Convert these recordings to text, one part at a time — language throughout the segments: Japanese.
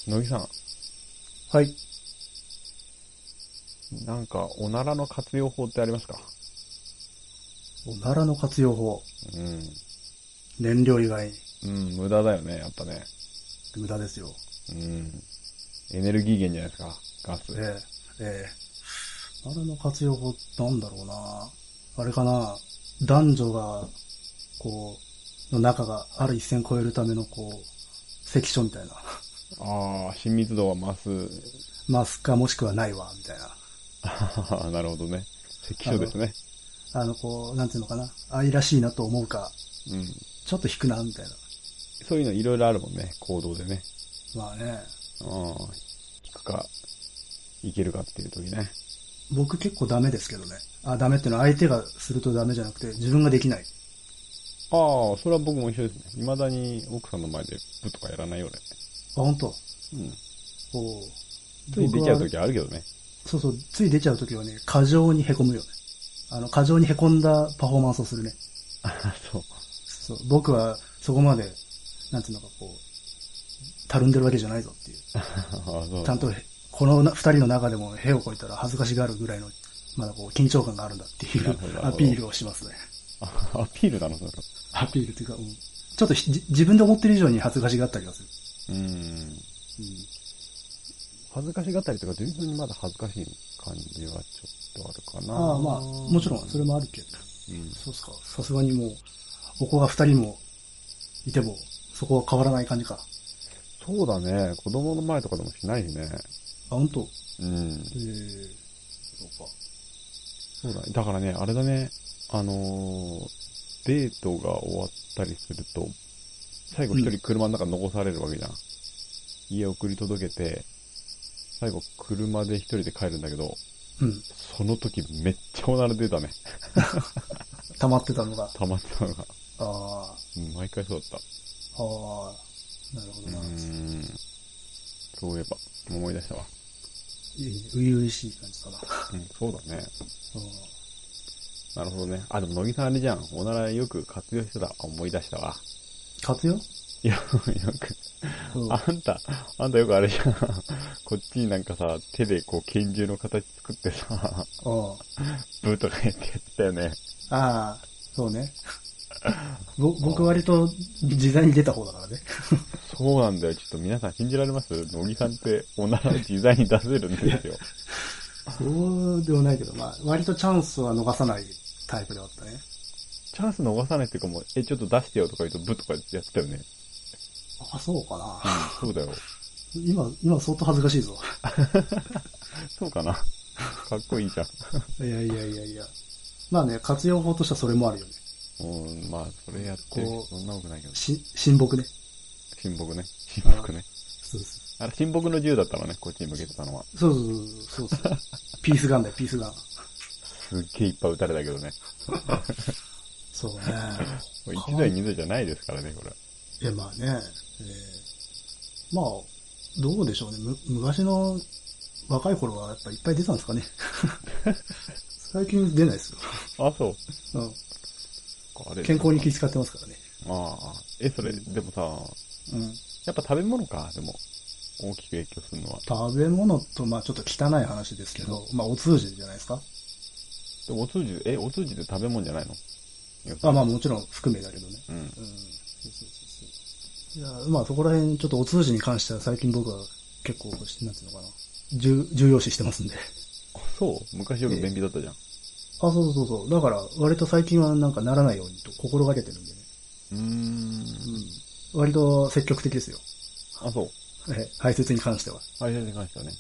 乃木さん。 はい。 なんか、おならの活用法ってありますか？ おならの活用法。 うん。 燃料以外にうん、無駄だよね、やっぱね。 無駄ですよ。 うん。エネルギー源じゃないですか、ガス。 おならの活用法なんだろうな。あれかな。男女が、この仲がある一線超えるための、関所みたいな。 ああ、親密度が増す。 マスかもしくはないわ、みたいな。 ああ、なるほどね。関あの、 所ですね。 なんていうのかな。愛らしいなと思うか、 うん。 ちょっと引くな、みたいな。 そういうのいろいろあるもんね、行動でね。 まあね。 ああ、引くか、いけるかっていう時ね。 僕結構ダメですけどね。ダメっていうのは相手がするとダメじゃなくて、自分ができない。 ああ、それは僕も一緒ですね。未だに奥さんの前でブとかやらないよ、俺。 本当。 うん。 おつい出ちゃう時あるけどね。 そうそう、つい出ちゃうときはね、過剰に凹むよね。過剰に凹んだパフォーマンスをするね。 ああ、そう。 そう、僕はそこまで、なんていうのかたるんでるわけじゃないぞっていう。 ああ、そう。 ちゃんと、この二人の中でも屁をこいたら恥ずかしがるぐらいの、まだ緊張感があるんだっていうアピールをしますね。 アピールなのそれ。 アピールっていうか、ちょっと自分で思ってる以上に恥ずかしがったりはする。うん。 恥ずかしがったりとか、自分にまだ恥ずかしい感じはちょっとあるかな。 まあ、もちろん、それもあるけど。 うん。 そうっすか。さすがにもう、お子が二人もいても、そこは変わらない感じか。 そうだね。子供の前とかでもしないしね。 本当。 うん。 そうか。 そうだね。だからね、あれだね。デートが終わったりすると、最後一人車の中に残されるわけじゃん。家送り届けて、最後車で一人で帰るんだけど、その時めっちゃおなら出たね。 溜まってたのが。 溜まってたのが。 ああ。 毎回そうだった。 ああ。なるほどな。 そういえば、思い出したわ。 初々しい感じかな。 そうだね。なるほどね。でも乃木さんあれじゃん。おならよく活用してた。思い出したわ。 活用？ いや、よく。あんたよくあれじゃん。こっちになんかさ、手で拳銃の形作ってさ、ブーとかやってやってたよね。 ああ、そうね。僕割と自在に出た方だからね。 そうなんだよ。ちょっと皆さん信じられます？乃木さんっておならを自在に出せるんですよ。 そうではないけど、割とチャンスは逃さないタイプではあったね。 チャンス逃さないっていうかもう、ちょっと出してよとか言うとブとかやってたよね。 そうかな。 そうだよ。 今相当恥ずかしいぞ。 そうかな。かっこいいじゃん。 いや。まあね、活用法としてはそれもあるよね。 それやってる人そんな多くないけど。 親睦ね。 親睦ね。 そうそう。 あれ、親睦の銃だったのね、こっちに向けてたのは。 そう。ピースガンだよ、ピースガン。 すっげえいっぱい撃たれたけどね。 そうね。 一台二台じゃないですからね、これ。 いや、まあね。どうでしょうね。昔の若い頃はやっぱいっぱい出たんですかね。最近出ないですよ。 そう。 健康に気遣ってますからね。 それ、でもさ、やっぱ食べ物か、でも、大きく影響するのは。 食べ物と、ちょっと汚い話ですけど、お通じじゃないですか。 でもお通じって食べ物じゃないの？ もちろん含めだけどね。いや、そこら辺、ちょっとお通じに関しては最近僕は結構、なんていうのかな。重要視してますんで。 そう昔よく便秘だったじゃん。 そう。だから、割と最近はなんかならないようにと心がけてるんでね。割と積極的ですよ。 そう。 排泄に関しては。 排泄に関してはね。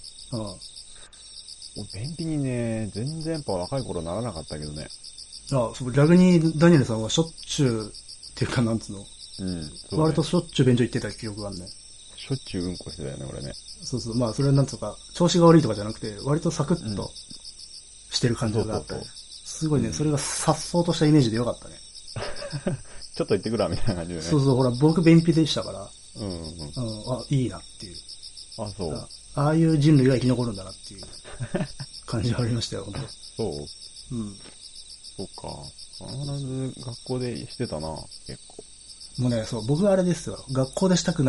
便秘にね、全然やっぱ若い頃ならなかったけどね。 逆にダニエルさんはしょっちゅう、っていうかなんつうの。割としょっちゅう便所行ってた記憶があるね。 しょっちゅううんこしてたよね、俺ね。 そう。それはなんつうか、調子が悪いとかじゃなくて、割とサクッとしてる感じがあったね。すごいね、それが颯爽としたイメージでよかったね。 ちょっと行ってくるわ、みたいな感じでね。 そう、ほら、僕便秘でしたから、いいなっていう。 そう。 ああいう人類が生き残るんだなっていう感じがありましたよ、本当。そう。そうか。必ず学校でしてたな、結構。 もうね、僕はあれですよ。学校でしたくない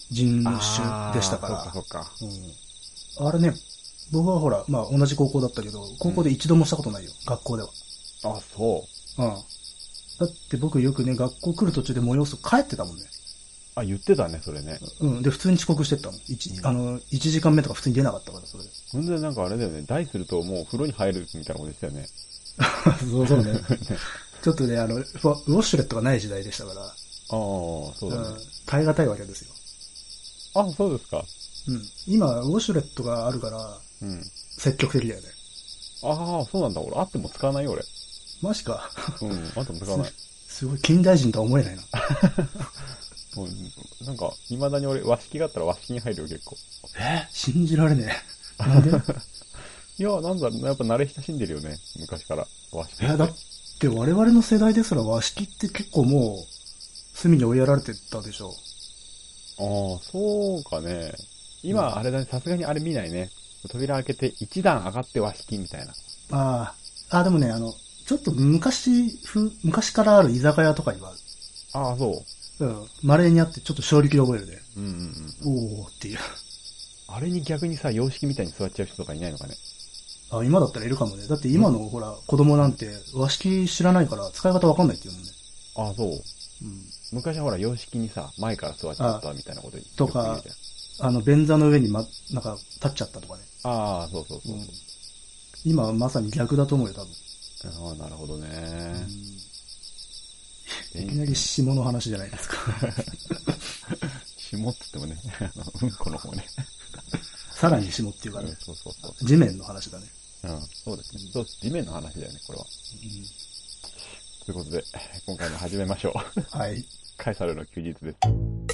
人種でしたから。 そっか。 うん。あれね、僕はほら、まあ同じ高校だったけど、高校で一度もしたことないよ、学校では。 あ、そう。うん。だって僕よくね、学校来る途中で催す帰ってたもんね。 あ、言ってたね、それね。 うん。で、普通に遅刻してったもん。1時間目とか普通に出なかったから、それで。 ほんでなんかあれだよね、大するともう風呂に入るみたいなことでしたよね。 そうね。ちょっとね、ウォッシュレットがない時代でしたから。ああ、 そうだね。 耐え難いわけですよ。 あ、そうですか。 うん。今、ウォシュレットがあるから、うん。積極的だよね。 ああ、そうなんだ。俺、あっても使わないよ、俺。 マジか。 うん、あっても使わない。 すごい、近代人とは思えないな。 もうなんか、未だに俺、和式があったら和式に入るよ、結構。 信じられねえ。なんでいや、なんだろう、やっぱ慣れ親しんでるよね、昔から。和式。 だって我々の世代ですら和式って結構もう、隅に追いやられてたでしょ。 ああ、そうかね。今、あれだね、さすがにあれ見ないね。扉開けて一段上がって和式みたいな。 でもね、ちょっと昔からある居酒屋とかには、 ああ、そう。 うん。稀にあってちょっと衝撃を覚えるね。おーっていう。 あれに逆にさ、洋式みたいに座っちゃう人とかいないのかね。 今だったらいるかもね。だって今の、ほら、子供なんて和式知らないから使い方わかんないっていうもんね。 ああ、そう。うん。昔はほら、洋式にさ、前から座っちゃったみたいなこと言ってとか、便座の上になんか立っちゃったとかね。 ああ、そう。うん、 今はまさに逆だと思うよ、多分。 ああ、なるほどね。 いきなり下の話じゃないですか。 下って言ってもね、うんこの方ね。 さらに下っていうかね。 そう。 地面の話だね。 うん、そうですね。そう地面の話だよね、これは。ということで、今回も始めましょう。 はい。 カエサルの休日です。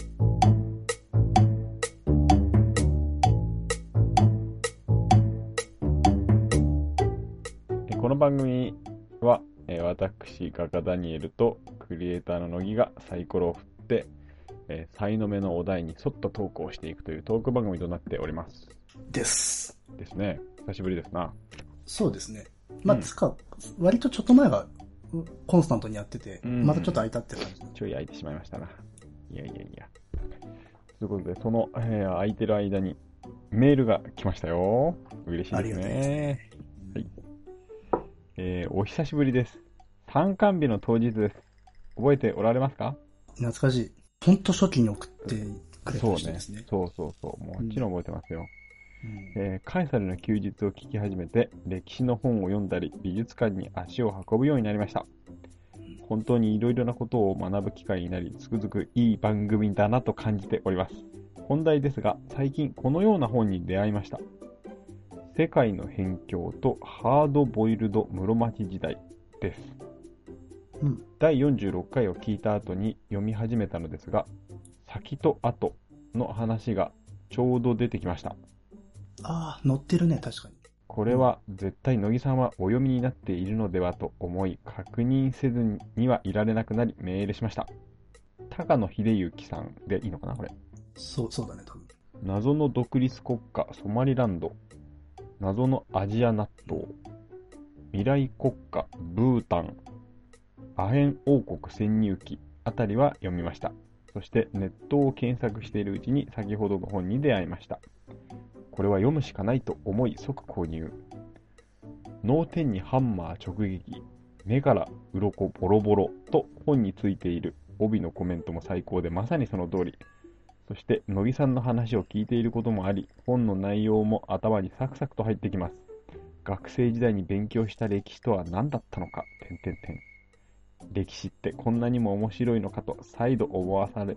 この番組は、私、画家ダニエルとクリエイターの乃木がサイコロを振って、才の目のお題に沿ったトークをしていくというトーク番組となっております。 ですね。久しぶりですな。 そうですね。まあ、割とちょっと前はコンスタントにやってて、またちょっと空いたって感じ。 ちょい空いてしまいましたな。いや。ということで、その、空いてる間にメールが来ましたよ。嬉しいですね。はい。お久しぶりです。参観日の当日です。覚えておられますか？ 懐かしい。ほんと初期に送ってくれた人ですね。 そう。もちろん覚えてますよ。カエサルの休日を聞き始めて、歴史の本を読んだり、美術館に足を運ぶようになりました。本当にいろいろなことを学ぶ機会になり、つくづくいい番組だなと感じております。本題ですが、最近このような本に出会いました。世界の辺境とハードボイルド室町時代です。第46回を聞いた後に読み始めたのですが、先と後の話がちょうど出てきました。 載ってるね、確かに。 これは絶対乃木さんはお読みになっているのではと思い、確認せずにはいられなくなりメールしました。高野秀幸さんでいいのかな、これ。 そうだね、多分。 謎の独立国家ソマリランド、謎のアジア納豆、未来国家ブータン、アヘン王国潜入記あたりは読みました。そしてネットを検索しているうちに先ほどの本に出会いました。これは読むしかないと思い即購入。脳天にハンマー直撃、目から鱗ボロボロと本についている帯のコメントも最高でまさにその通り。そして乃木さんの話を聞いていることもあり、本の内容も頭にサクサクと入ってきます。学生時代に勉強した歴史とは何だったのか、歴史ってこんなにも面白いのかと再度思わさ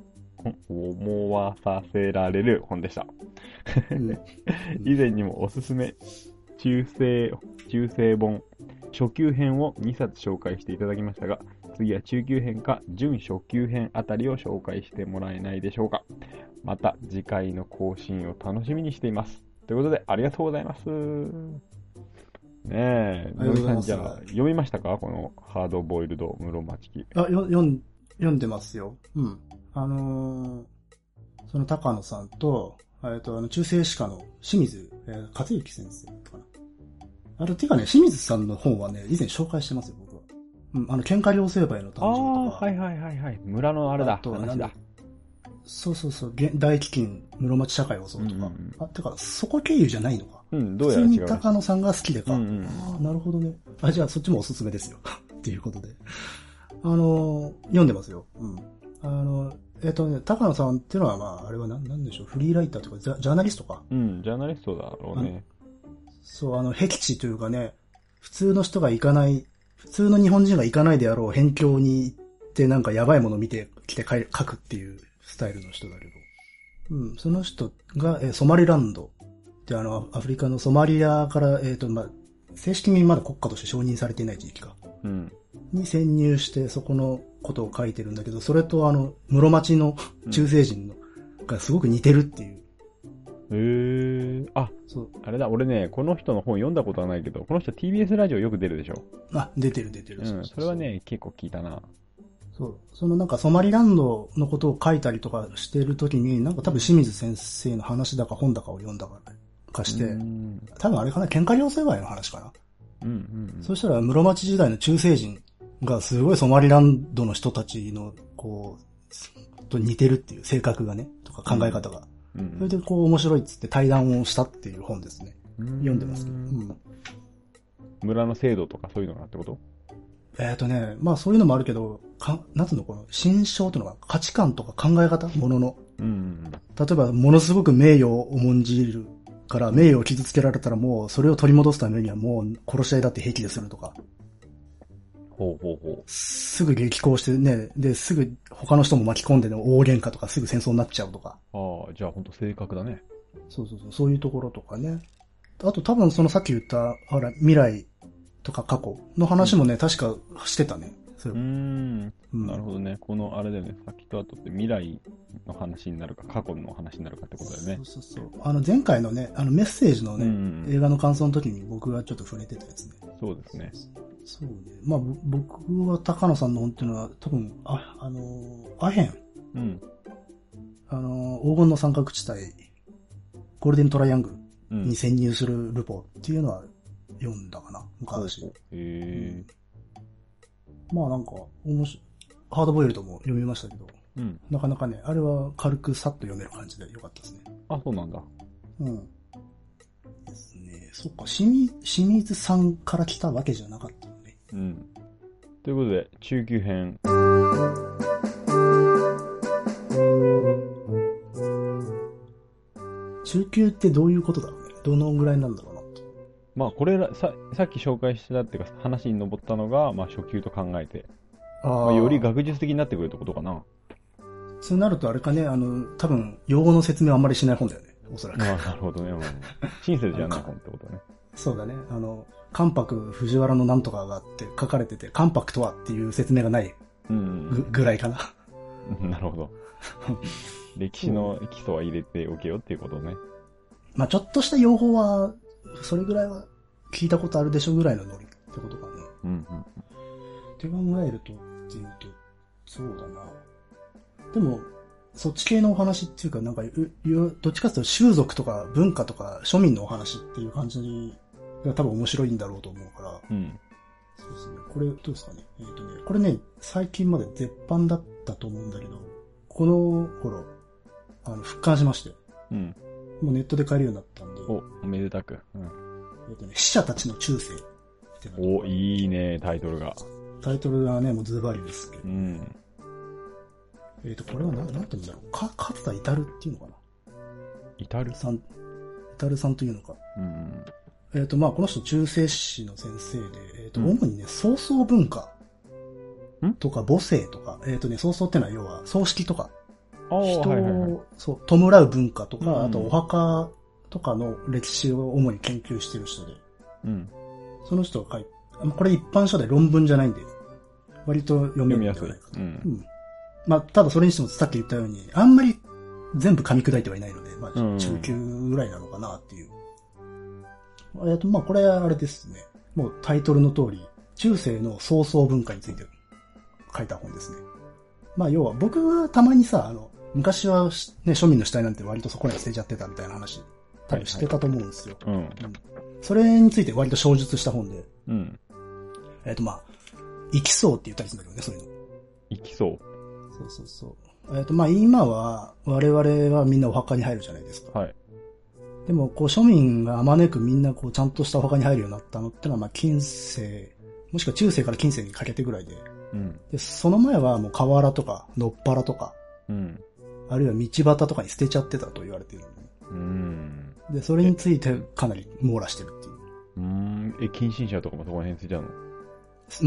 せられる本でした。以前にもおすすめ中世本初級編を2冊紹介していただきましたが、次は中級編か準初級編あたりを紹介してもらえないでしょうか。また次回の更新を楽しみにしています。ということでありがとうございます。ねえ、野木さんじゃあ読みましたか、このハードボイルド室町記。 読んでますよ。その高野さんと、中世史家の清水克幸先生かな。ていうかね、清水さんの本はね、以前紹介してますよ、僕は。喧嘩両成敗の誕生とか。 はい。村のあれだ、話だ。 そうそうそう、大飢饉、室町社会を襲うとか。あ、てか、そこ経由じゃないのか。 どうやら違う。 普通に高野さんが好きでか。ああ、なるほどね。あ、じゃあそっちもおすすめですよ。っていうことで。読んでますよ。高野さんっていうのは、まあ、あれはなんでしょう、フリーライターとか、ジャーナリストか。 ジャーナリストだろうね。 そう、僻地というかね、普通の人が行かない、普通の日本人が行かないであろう辺境に行ってなんかやばいもの見てきて書くっていうスタイルの人だけど。その人が、ソマリランド。で、アフリカのソマリアから、まあ、正式にまだ国家として承認されていない地域か。に潜入して、そこのことを書いてるんだけど、それと室町の中世人の、がすごく似てるっていう。 あ、そう。あれだ、俺ね、この人の本読んだことはないけど、この人 TBS ラジオよく出るでしょ。 あ、出てる。 それはね、結構聞いたな。 そう。そのなんかソマリランドのことを書いたりとかしてるときに、なんか多分清水先生の話だか本だかを読んだかして、多分あれかな、喧嘩両成敗の話かな。そしたら室町時代の中世人がすごいソマリランドの人たちの、こう、と似てるっていう性格がね、とか考え方が。それでこう面白いっつって対談をしたっていう本ですね。読んでますけど。 村の制度とかそういうのがってこと？ まあそういうのもあるけど、なんつうの、この心象というのが価値観とか考え方、ものの。例えば、ものすごく名誉を重んじるから、名誉を傷つけられたらもう、それを取り戻すためにはもう殺し合いだって平気でするとか。すぐ激高してね、で、すぐ他の人も巻き込んでね、大喧嘩とかすぐ戦争になっちゃうとか。 じゃあ本当正確だね。 そういうところとかね。あと多分そのさっき言った、未来とか過去の話もね、確かしてたね。 なるほどね。このあれだよね、先と後って未来の話になるか過去の話になるかってことだよね。 前回のね、メッセージのね、映画の感想の時に僕がちょっと触れてたやつね。 そうですね。 そうね。まあ僕は高野さんの本っていうのは多分、アヘン。黄金の三角地帯、ゴールデントライアングルに潜入するルポっていうのは読んだかな、昔。まあなんか、ハードボイルドも読みましたけど、なかなかね、あれは軽くさっと読める感じでよかったですね。 あ、そうなんだ。 ですね。そっか、清水さんから来たわけじゃなかったのね。 ということで、中級編。 中級ってどういうことだろうね。どのぐらいなんだろうなって。 まあこれらさっき紹介したっていうか話に上ったのが、まあ初級と考えて、より学術的になってくるってことかな。 そうなるとあれかね、多分用語の説明はあんまりしない本だよね、おそらく。 なるほどね。親切じゃない本ってことね。 そうだね。関白藤原のなんとかがあって書かれてて、関白とはっていう説明がないぐらいかな。 なるほど。歴史の基礎は入れておけよっていうことね。 まあちょっとした用法は、それぐらいは聞いたことあるでしょぐらいのノリってことかね。って考えると、っていうと、そうだな。でも、そっち系のお話っていうか、なんか、どっちかっていうと習俗とか文化とか庶民のお話っていう感じが多分面白いんだろうと思うから。そうですね。これ、どうですかね。これね、最近まで絶版だったと思うんだけど、この頃、復刊しまして。もうネットで買えるようになったんで。 おめでたく。 死者たちの中世。 いいね、タイトルが。 タイトルがね、もうズバリですけど。これはなんて言うんだろう。勝田至っていうのかな。至さんというのか。まあこの人中世史の先生で、主にね、葬送文化とか母性とか、葬送ってのは要は葬式とか、人を、弔う文化とか、あとお墓とかの歴史を主に研究している人で、その人が書いて、これ一般書で論文じゃないんで、割と読めるんじゃないかと。まあ、ただそれにしてもさっき言ったように、あんまり全部噛み砕いてはいないので、まあ、中級ぐらいなのかなっていう。まあ、これあれですね。もうタイトルの通り、中世の葬送文化について書いた本ですね。まあ、要は僕はたまにさ、昔はね、庶民の死体なんて割とそこに捨てちゃってたみたいな話、多分してたと思うんですよ。それについて割と詳述した本で。まあ、生きそうって言ったりするんだけどね、そういうの。 生きそう。 そう。 まあ、今は、我々はみんなお墓に入るじゃないですか。 はい。 でも、こう、庶民があまねくみんな、こう、ちゃんとしたお墓に入るようになったのってのは、まあ、近世、もしくは中世から近世にかけてぐらいで。 うん。 で、その前はもう河原とか、野っ原とか、 うん。 あるいは道端とかに捨てちゃってたと言われているのね。 うん。 で、それについてかなり網羅してるっていう。 近親者とかもそこら辺ついちゃうの？ うん。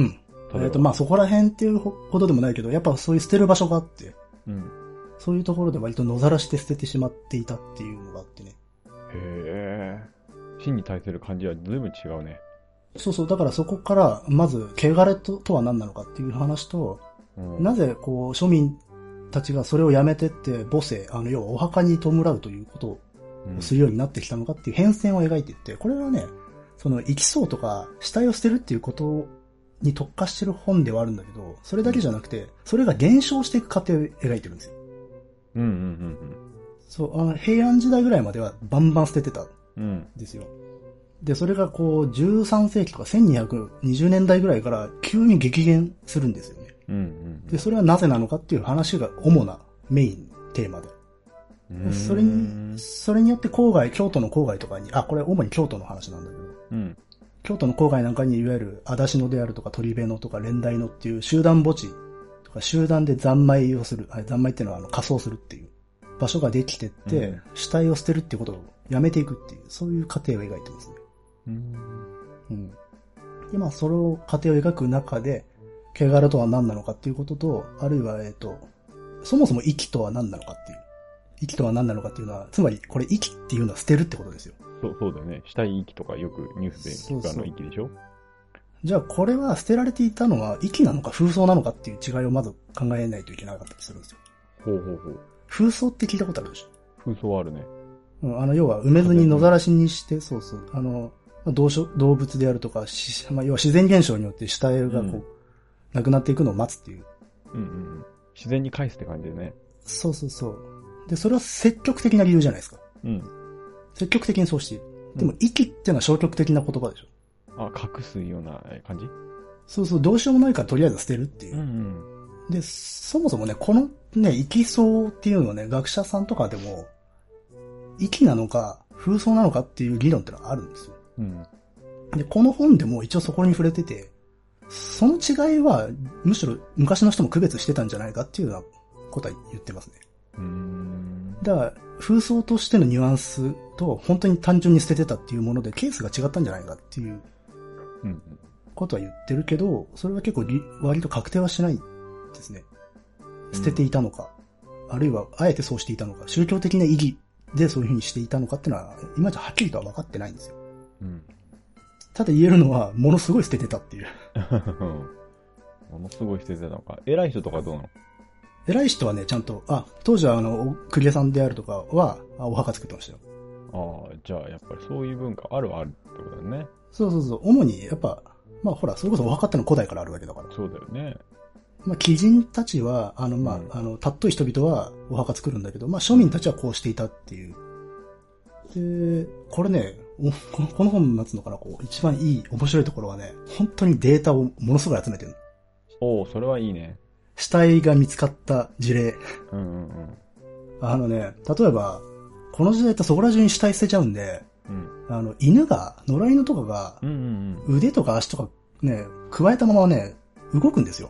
まあ、そこら辺っていうほどでもないけど、やっぱそういう捨てる場所があって、 うん。 そういうところで割と野ざらして捨ててしまっていたっていうのがあってね。 へえ。死に対する感じは随分違うね。 そうそう、だからそこから、まず、汚れとは何なのかっていう話と、 うん。 なぜ、こう、庶民たちがそれをやめてって、母性、要はお墓に弔うということをするようになってきたのかっていう変遷を描いていって、これはね、その、生きそうとか、死体を捨てるっていうことに特化してる本ではあるんだけど、それだけじゃなくて、それが減少していく過程を描いてるんですよ。 うんうんうんそう、平安時代ぐらいまではバンバン捨ててたうん。うん。 んですよ。で、それがこう、13世紀とか1220年代ぐらいから急に激減するんですよね。 うんうんで、それはなぜなのかっていう話が主なメインテーマで。 うん。 それによって京都の郊外とかに、これ主に京都の話なんだけど、 うん。 京都の郊外なんかにいわゆる足立野であるとか鳥部野とか蓮台野っていう集団墓地とか集団で残骸をする、残骸っていうのは仮装するっていう場所ができてって、死体を捨てるっていうことをやめていくっていう、そういう過程を描いてますね。うん。で、まあ、それを過程を描く中で、汚れとは何なのかっていうことと、あるいは、そもそも息とは何なのかっていう。息とは何なのかっていうのは、つまり、これ息っていうのは捨てるってことですよ。 そうだよね。死体遺棄とかよくニュースで聞く遺棄でしょ？ じゃあ、これは捨てられていたのは息なのか風葬なのかっていう違いをまず考えないといけなかったりするんですよ。 ほうほうほう。 風葬って聞いたことあるでしょ？ 風葬はあるね。 要は埋めずに野ざらしにして、そうそう。動物であるとか、要は自然現象によって死体がこう、亡くなっていくのを待つっていう。 うんうん。自然に返すって感じでね。 そうそうそう。で、それは積極的な理由じゃないですか。 うん。 積極的にそうしている。でも、息っていうのは消極的な言葉でしょ。 隠すような感じ？ そうそう、どうしようもないからとりあえず捨てるっていう。 うんうん。 で、そもそもね、このね、息葬っていうのはね、学者さんとかでも、息なのか、風葬なのかっていう議論ってのがあるんですよ。 うん。 で、この本でも一応そこに触れてて、その違いは、むしろ昔の人も区別してたんじゃないかっていうようなことは言ってますね。だから、風葬としてのニュアンスと、本当に単純に捨ててたっていうもので、ケースが違ったんじゃないかっていう、ことは言ってるけど、それは結構割と確定はしないですね。捨てていたのか、あるいは、あえてそうしていたのか、宗教的な意義でそういう風にしていたのかっていうのは、今じゃはっきりとは分かってないんですよ。ただ言えるのは、ものすごい捨ててたっていう。 ものすごい捨ててたのか。偉い人とかどうなの？ 偉い人はね、ちゃんと、当時はクリアさんであるとかは、お墓作ってましたよ。 じゃあ、やっぱりそういう文化あるってことだね。 そうそうそう。主に、やっぱ、まあほら、それこそお墓ってのは古代からあるわけだから。 そうだよね。 まあ、貴人たちは、たっとい人々はお墓作るんだけど、まあ、庶民たちはこうしていたっていう。で、これね、この本のつのかな、一番いい、面白いところはね、本当にデータをものすごい集めてるの。それはいいね。 死体が見つかった事例。 例えば、この時代ってそこら中に死体捨てちゃうんで、野良犬とかが、腕とか足とかね、加えたままね、動くんですよ。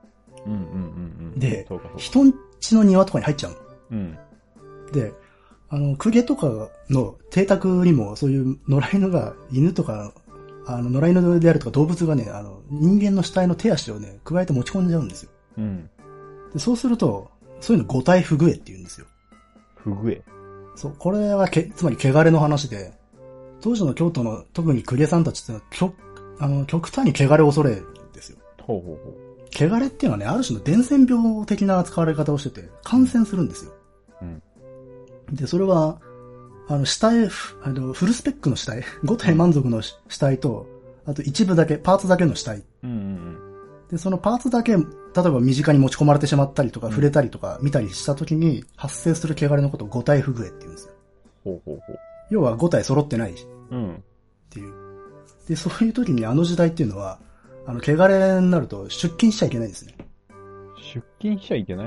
で、人ん家の庭とかに入っちゃうの。で、公家とかの邸宅にもそういう野良犬が、犬とか、野良犬であるとか動物がね、人間の死体の手足をね、加えて持ち込んじゃうんですよ。でそうすると、そういうの五体不具合って言うんですよ。 不具合？ そう、これはつまり汚れの話で、当時の京都の特に公家さんたちってのは極端に汚れを恐れるんですよ。汚れっていうのはね、ある種の伝染病的な扱われ方をしてて、感染するんですよ。で、それは、死体、フルスペックの死体、5体満足の死体と、あと一部だけ、パーツだけの死体。で、そのパーツだけ、例えば身近に持ち込まれてしまったりとか、触れたりとか、見たりした時に発生する汚れのことを5体不具合って言うんですよ。要は5体揃ってない。っていう。で、そういう時に時代っていうのは、汚れになると出勤しちゃいけないんですね。 出勤しちゃいけない？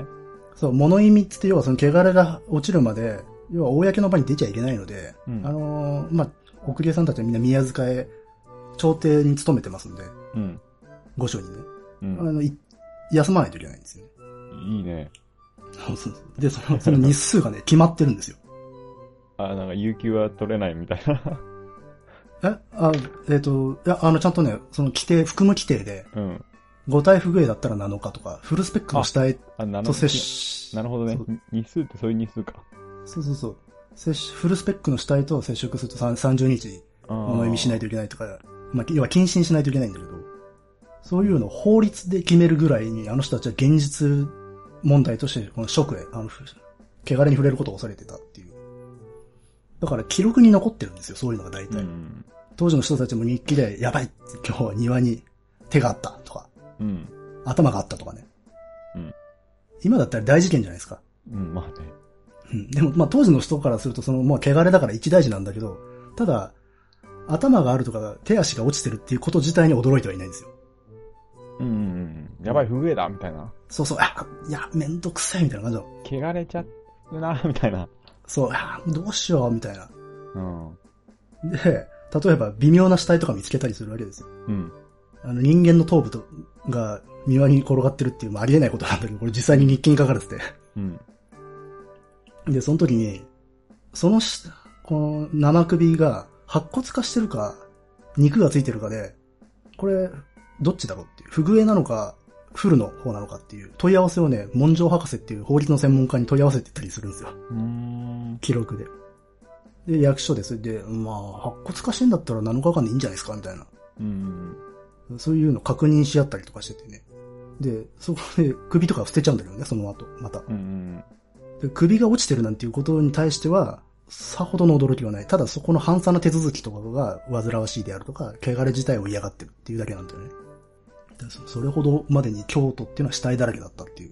そう、物意味って要はその汚れが落ちるまで、要は公の場に出ちゃいけないので、まあ、奥家さんたちはみんな宮塚へ、朝廷に勤めてますんで、御所にね、休まないといけないんですよね。 いいね。 で、その日数がね、決まってるんですよ。 なんか、有給は取れないみたいな。 いや、ちゃんとね、その含む規定で、五体不具合だったら7日とか、フルスペックの死体と接触。 なるほどね。日数ってそういう日数か。 そう。フルスペックの死体と接触すると30日、物意味しないといけないとか、まあ、要は謹慎しないといけないんだけど、そういうのを法律で決めるぐらいに、あの人たちは現実問題として、この職へ、汚れに触れることを恐れてたっていう。だから記録に残ってるんですよ、そういうのが大体。当時の人たちも日記で、やばい、今日は庭に手があったとか、頭があったとかね。今だったら大事件じゃないですか。 まあね。 でも、まあ当時の人からすると、まあ汚れだから一大事なんだけど、ただ、頭があるとか手足が落ちてるっていうこと自体に驚いてはいないんですよ。 やばい、不具合だみたいな。 そう、めんどくさいみたいな感じだ。汚れちゃうな、みたいな。 そう、どうしよう、みたいな。で、例えば微妙な死体とか見つけたりするわけですよ。人間の頭部が庭に転がってるっていう、ありえないことなんだけど、これ実際に日記に書かれてて。で、その時に、この生首が白骨化してるか、肉がついてるかで、これ、どっちだろうっていう。不具合なのか、フルの方なのかっていう問い合わせをね、文章博士っていう法律の専門家に問い合わせてたりするんですよ。記録で。で、役所でそれで、まあ、白骨化してんだったら7日間でいいんじゃないですかみたいな。そういうの確認し合ったりとかしててね。で、そこで首とか捨てちゃうんだけどね、その後、また。で、首が落ちてるなんていうことに対しては、さほどの驚きはない。ただそこの反査の手続きとかが煩わしいであるとか、汚れ自体を嫌がってるっていうだけなんだよね。それほどまでに京都っていうのは死体だらけだったっていう。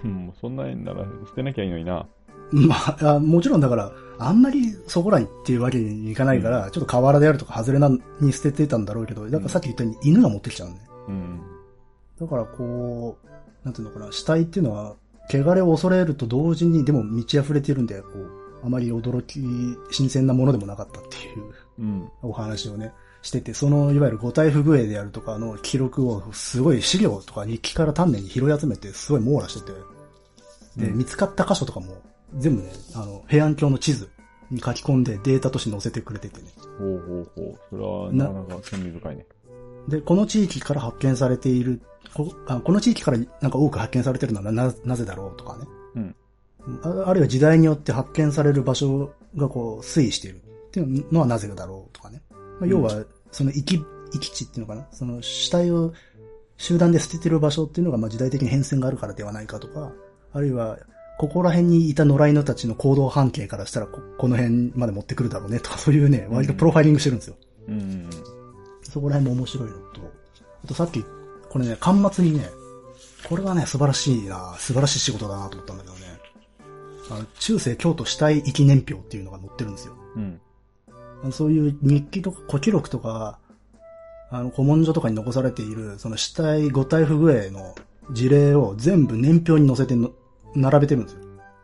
もうそんななら捨てなきゃいいのにな。 まあ、もちろんだから、あんまりそこらにっていうわけにいかないから、ちょっと河原であるとか外れに捨ててたんだろうけど、だからさっき言ったように犬が持ってきちゃうんね。だからこう、なんていうのかな、死体っていうのは、汚れを恐れると同時に、でも満ち溢れてるんで、こう、あまり新鮮なものでもなかったっていうお話をね、してて、いわゆる五体不具合であるとかの記録をすごい資料とか日記から丹念に拾い集めて、すごい網羅してて、で、見つかった箇所とかも全部ね、平安京の地図に書き込んでデータとして載せてくれててね。 それはなかなか興味深いね。 で、この地域から発見されている、この地域からなんか多く発見されてるのはなぜだろうとかね。あるいは時代によって発見される場所がこう推移しているっていうのはなぜだろうとかね。要は、その遺棄地っていうのかな。その死体を集団で捨ててる場所っていうのが時代的に変遷があるからではないかとか、あるいは、ここら辺にいた野良犬たちの行動半径からしたらこの辺まで持ってくるだろうねとか、そういうね、割とプロファイリングしてるんですよ。そこら辺も面白いのと、あとさっき、これね、巻末にね、これはね、素晴らしい仕事だなと思ったんだけどね。中世京都死体遺棄年表っていうのが載ってるんですよ。そういう日記とか古記録とか、古文書とかに残されている、その死体、五体不具合の事例を全部年表に載せて並べてるんですよ。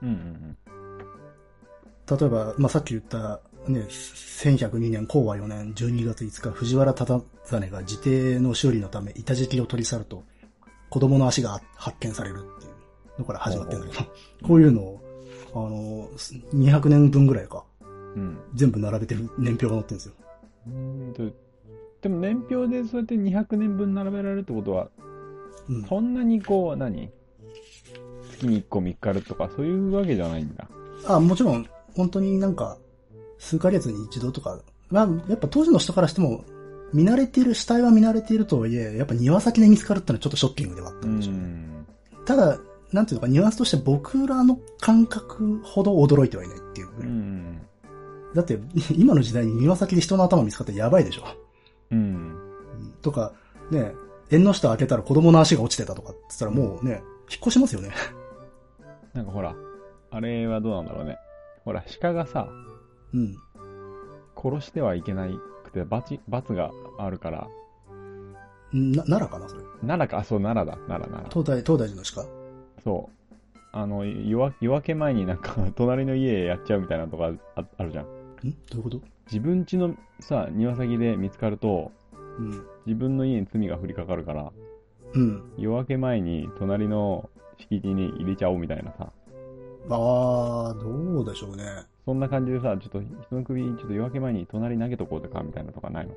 例えば、さっき言った、ね、1102年、弘和4年12月5日、藤原忠真が自邸の修理のため板敷きを取り去ると、子供の足が発見されるっていうのから始まってるんだけど、こういうのを、200年分ぐらいか。全部並べてる年表が載ってるんですよ。 でも年表でそうやって200年分並べられるってことは、そんなにこう、月に1個3日あるとか、そういうわけじゃないんだ。 もちろん、本当になんか、数ヶ月に一度とか、やっぱ当時の人からしても、死体は見慣れているとはいえ、やっぱ庭先で見つかるってのはちょっとショッキングではあったんでしょうね。ただ、なんていうのか、ニュアンスとして僕らの感覚ほど驚いてはいないっていうぐらい。だって、今の時代に庭先で人の頭見つかったらやばいでしょ。とか、ね、縁の下開けたら子供の足が落ちてたとかって言ったらもうね、引っ越しますよね。 なんかほら、あれはどうなんだろうね。ほら、鹿がさ、殺してはいけないくて罰があるから。 奈良かなそれ。 奈良か、そう、奈良だ。 東大寺の鹿。 そう。 夜明け前になんか、隣の家やっちゃうみたいなのとかあるじゃん。 どういうこと？ 自分家のさ、庭先で見つかると、 うん。 自分の家に罪が降りかかるから、 うん。 夜明け前に隣の敷地に入れちゃおうみたいなさ。 あー、どうでしょうね。 そんな感じでさ、ちょっと人の首、ちょっと夜明け前に隣に投げとこうとかみたいなとかないの？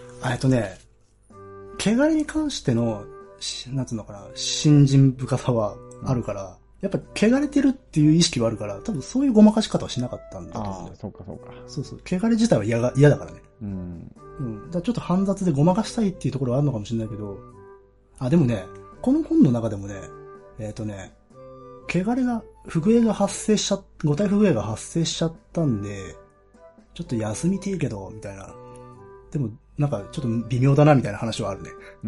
汚れに関しての、なんつうのかな、信心深さはあるから、やっぱ汚れてるっていう意識はあるから、多分そういうごまかし方はしなかったんだと思うんだよ。 そうかそうか。 そうそう。汚れ自体は嫌だからね。 うん。 だからちょっと煩雑でごまかしたいっていうところはあるのかもしれないけど、でもね、この本の中でもね、汚れが、不具合が発生しちゃ、五体不具合が発生しちゃったんで、ちょっと休みていいけど、みたいな。でも、なんかちょっと微妙だな、みたいな話はあるね。 うん。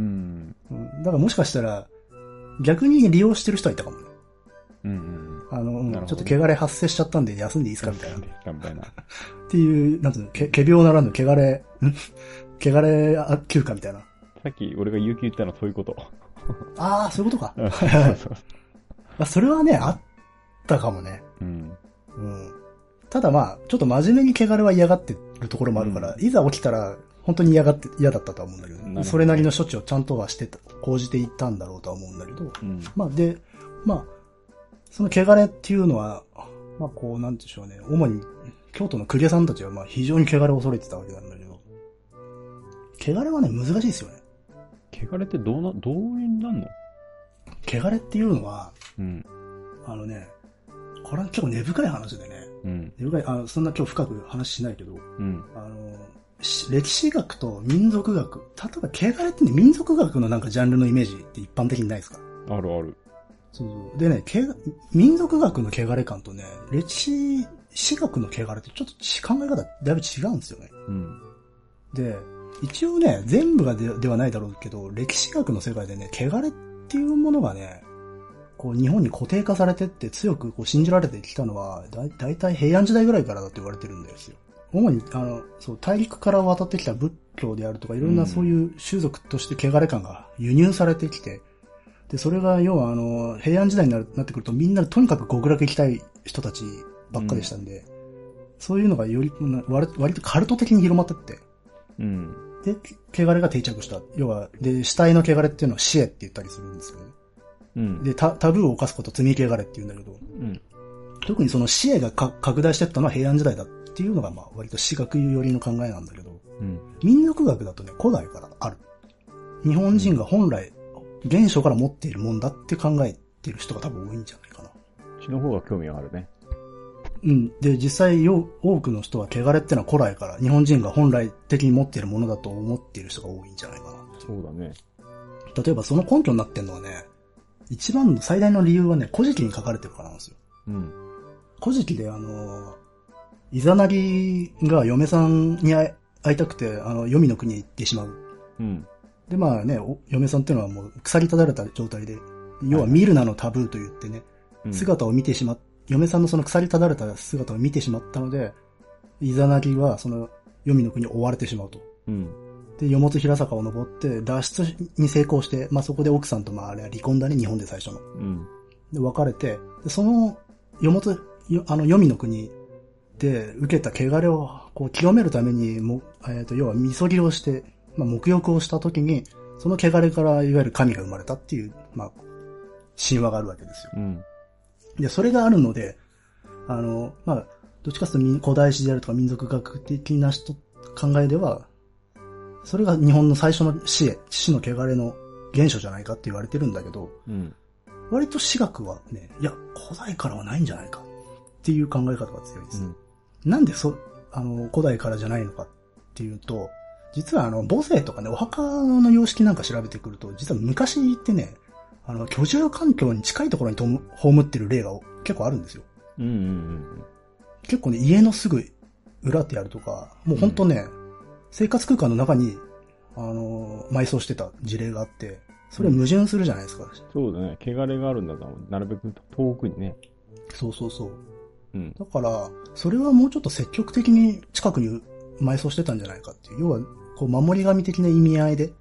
だからもしかしたら、逆に利用してる人はいたかもね。 ちちょっと汚れ発生しちゃったんで休んでいいですかみたいな。 みたいな。 っていう、なんていうの、仮病ならぬ汚れ休暇みたいな。 さっき俺が有給言ったのはそういうこと。 ああ、そういうことか。 そうそれはね、あったかもね。ただまあ、ちょっと真面目に汚れは嫌がってるところもあるから、いざ起きたら本当に嫌だったとは思うんだけど、それなりの処置をちゃんとは講じていったんだろうとは思うんだけど、その汚れっていうのは、なんでしょうね、主に京都の公家さんたちは非常に汚れを恐れてたわけなんだけど、汚れはね、難しいですよね。 汚れってどうなんの？ 汚れっていうのは、これは結構根深い話でね、根深い、そんな今日深く話しないけど、歴史学と民族学、例えば汚れってね、民族学のなんかジャンルのイメージって一般的にないですか？ あるある。 そうでね、民族学の汚れ感とね、歴史学の汚れってちょっと考え方だいぶ違うんですよね。で、一応ね、全部がではないだろうけど、歴史学の世界でね、汚れっていうものがね、こう日本に固定化されてって強くこう信じられてきたのは、だいたい平安時代ぐらいからだって言われてるんですよ。主に、大陸から渡ってきた仏教であるとか、いろんなそういう種族として汚れ感が輸入されてきて、で、それが要は平安時代になってくるとみんなとにかく極楽行きたい人たちばっかでしたんで、そういうのがより、割とカルト的に広まってって、で、汚れが定着した。要は、で、死体の汚れっていうのは死へって言ったりするんですよね。で、タブーを犯すこと罪汚れって言うんだけど、特にその死へが拡大していったのは平安時代だっていうのが割と史学寄りの考えなんだけど、民族学だとね、古代からある。日本人が本来、原初から持っているもんだって考えている人が多分多いんじゃないかな。 血の方が興味があるね。 で、実際多くの人は汚れってのは古来から日本人が本来的に持っているものだと思っている人が多いんじゃないかな。 そうだね。 例えばその根拠になってるのはね、一番の最大の理由はね、古事記に書かれてるからなんですよ。古事記でイザナギが嫁さんに会いたくて、黄泉の国へ行ってしまう。で、嫁さんっていうのはもう鎖立たれた状態で、要は見るなのタブーと言ってね、姿を見てしまっ嫁さんのその鎖立たれた姿を見てしまったので、イザナギはその黄泉の国を追われてしまうと。で、与本平坂を登って脱出に成功して、そこで奥さんとあれは離婚だね、日本で最初の。で、別れて、でその黄泉の国で受けた汚れをこう清めるために要はみそぎをして、沐浴をした時に、その汚れからいわゆる神が生まれたっていう、神話があるわけですよ。で、それがあるので、どっちかというと古代史であるとか民族学的な考えでは、それが日本の最初の死の汚れの原初じゃないかって言われてるんだけど、割と史学はね、いや、古代からはないんじゃないかっていう考え方が強いです。なんで古代からじゃないのかっていうと、実は墓石とかね、お墓の様式なんか調べてくると、実は昔ってね、居住環境に近いところに葬ってる例が結構あるんですよ。結構ね、家のすぐ裏ってやるとか、もうほんとね、生活空間の中に、埋葬してた事例があって、それ矛盾するじゃないですか。 そうだね。汚れがあるんだから、なるべく遠くにね。 そう。だから、それはもうちょっと積極的に近くに埋葬してたんじゃないかっていう。要は、こう、守り神的な意味合いで、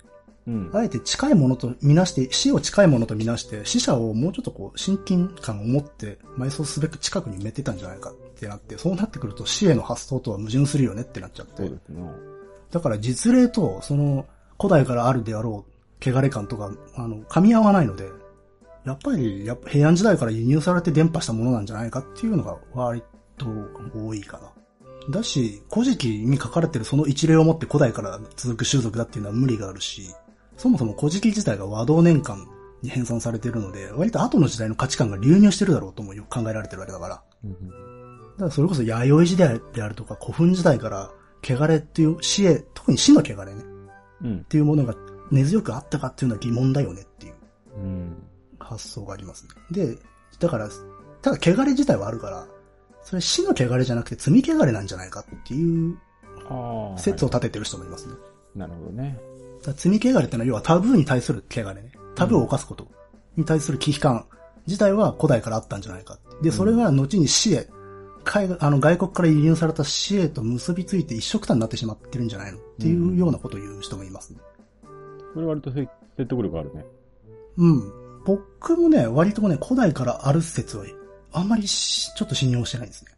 あえて近いものとみなして、死を近いものとみなして、死者をもうちょっとこう、親近感を持って埋葬すべく近くに埋めてたんじゃないかってなって、そうなってくると死への発想とは矛盾するよねってなっちゃって。 そうですね。 だから実例と、その、古代からあるであろう、汚れ感とか、噛み合わないので、やっぱり平安時代から輸入されて伝播したものなんじゃないかっていうのが割と多いかな。だし、古事記に書かれてるその一例をもって古代から続く種族だっていうのは無理があるし、そもそも古事記自体が和道年間に編纂されているので、割と後の時代の価値観が流入してるだろうともよく考えられてるわけだから。だからそれこそ弥生時代であるとか古墳時代から、汚れっていう死へ、特に死の汚れね。っていうものが根強くあったかっていうのは疑問だよねっていう。発想がありますね。で、だから、ただ汚れ自体はあるから、それ死の汚れじゃなくて罪汚れなんじゃないかっていう説を立ててる人もいますね。 なるほどね。 罪汚れってのは要はタブーに対する汚れね。タブーを犯すことに対する危機感自体は古代からあったんじゃないか。で、それが後に死へ、外国から輸入された死へと結びついて一緒くたになってしまってるんじゃないのっていうようなことを言う人もいますね。 それ割と説得力あるね。 僕もね、割とね、古代からある説は、あんまりちょっと信用してないですね。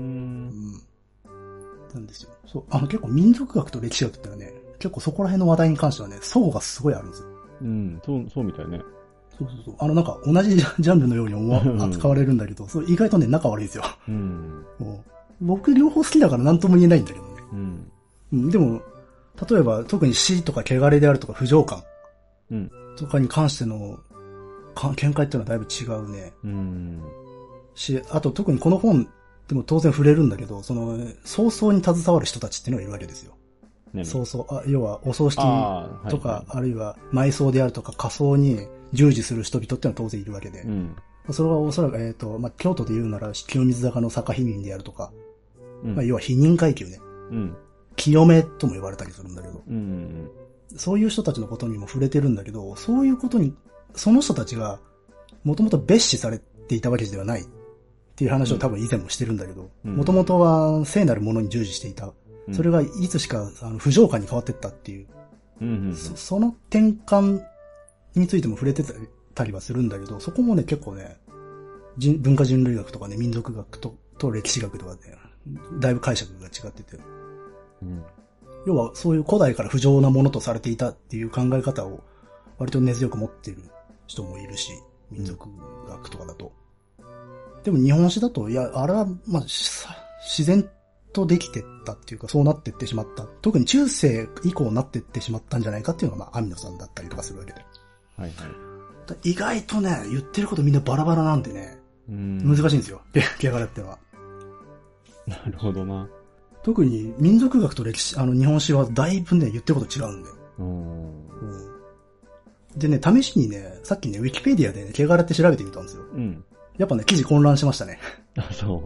なんですよ。そう、結構民族学と歴史学って言ったらね、結構そこら辺の話題に関してはね、相互がすごいあるんですよ。 そうみたいね。 そう。なんか同じジャンルのように扱われるんだけど、それ意外とね、仲悪いんですよ。僕両方好きだから何とも言えないんだけどね。でも、例えば特に死とか汚れであるとか不浄感とかに関しての見解っていうのはだいぶ違うね。あと特にこの本でも当然触れるんだけど、その、葬送に携わる人たちっていうのがいるわけですよ。葬送、要はお葬式とか、あるいは埋葬であるとか火葬に従事する人々っていうのは当然いるわけで。それはおそらく、京都で言うなら清水坂の坂秘民であるとか、要は非認階級ね。清めとも言われたりするんだけど、そういう人たちのことにも触れてるんだけど、そういうことに、その人たちがもともと蔑視されていたわけではないっていう話を多分以前もしてるんだけど、もともとは聖なるものに従事していた。それがいつしか不浄化に変わっていったっていう、その転換についても触れてたりはするんだけど、そこもね、結構ね、文化人類学とかね、民族学と歴史学とかね、だいぶ解釈が違ってて。要はそういう古代から不浄なものとされていたっていう考え方を割と根強く持っている人もいるし、民族学とかだと。でも日本史だと、いや、あれは、自然とできてったっていうか、そうなってってしまった。特に中世以降になってってしまったんじゃないかっていうのが、網野さんだったりとかするわけで。意外とね、言ってることみんなバラバラなんでね、難しいんですよ。汚れってのは。 なるほどな。 特に民族学と歴史、日本史はだいぶね、言ってること違うんで。でね、試しにね、さっきね、ウィキペディアでね、汚れって調べてみたんですよ。やっぱね、記事混乱しましたね。 そう。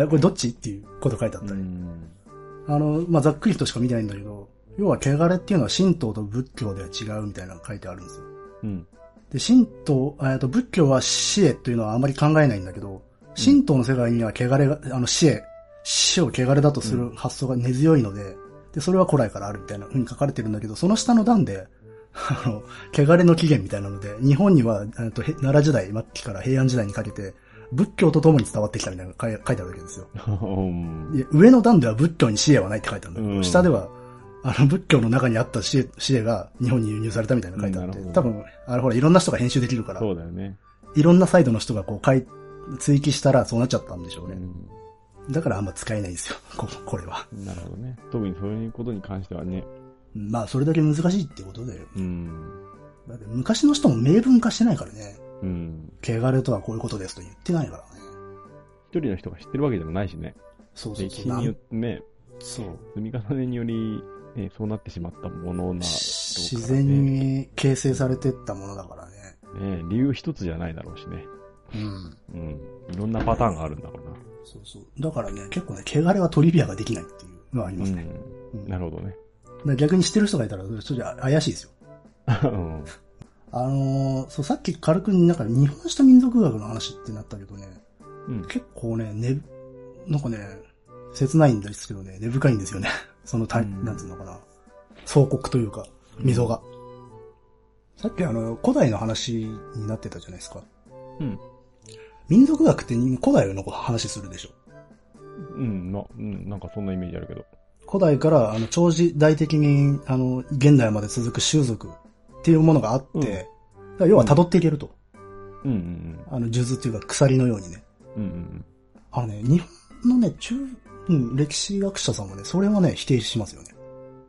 これどっちっていうこと書いてあったり。ざっくりとしか見てないんだけど、要は汚れっていうのは神道と仏教では違うみたいなのが書いてあるんですよ。で、仏教は死へというのはあまり考えないんだけど、神道の世界には汚れが、死を汚れだとする発想が根強いので、で、それは古来からあるみたいな風に書かれてるんだけど、その下の段で、汚れの起源みたいなので、日本には、奈良時代末期から平安時代にかけて、仏教と共に伝わってきたみたいなのが書いてあるわけですよ。上の段では仏教に死へはないって書いてあるんだけど、下では、仏教の中にあった死へが日本に輸入されたみたいなのが書いてあって、多分、ほら、いろんな人が編集できるから、 そうだよね。 いろんなサイドの人がこう追記したらそうなっちゃったんでしょうね。だからあんま使えないんですよ、これは。 なるほどね。特にそういうことに関してはね。 それだけ難しいってことだよ。だって昔の人も明文化してないからね。汚れとはこういうことですと言ってないからね。 一人の人が知ってるわけでもないしね。歴史によってね、積み重ねにより、そうなってしまったものな、ね、 自然に形成されてったものだからね。 理由一つじゃないだろうしね。いろんなパターンがあるんだろうな。 だからね、結構ね、汚れはトリビアができないっていうのはありますね。 なるほどね。 逆に知ってる人がいたら、ちょっと怪しいですよ。さっき軽くなんか日本史と民族学の話ってなったけどね、結構ね、なんかね、切ないんですけどね、根深いんですよね。なんつうのかな。壮国というか。 溝が。さっき古代の話になってたじゃないですか。 うん。 民族学って古代の話するでしょ。 なんかそんなイメージあるけど。 古代から超時代的に現代まで続く習俗っていうものがあって、だから要は辿っていけると。数珠っていうか鎖のようにね。日本のね、歴史学者さんはね、それはね、否定しますよね。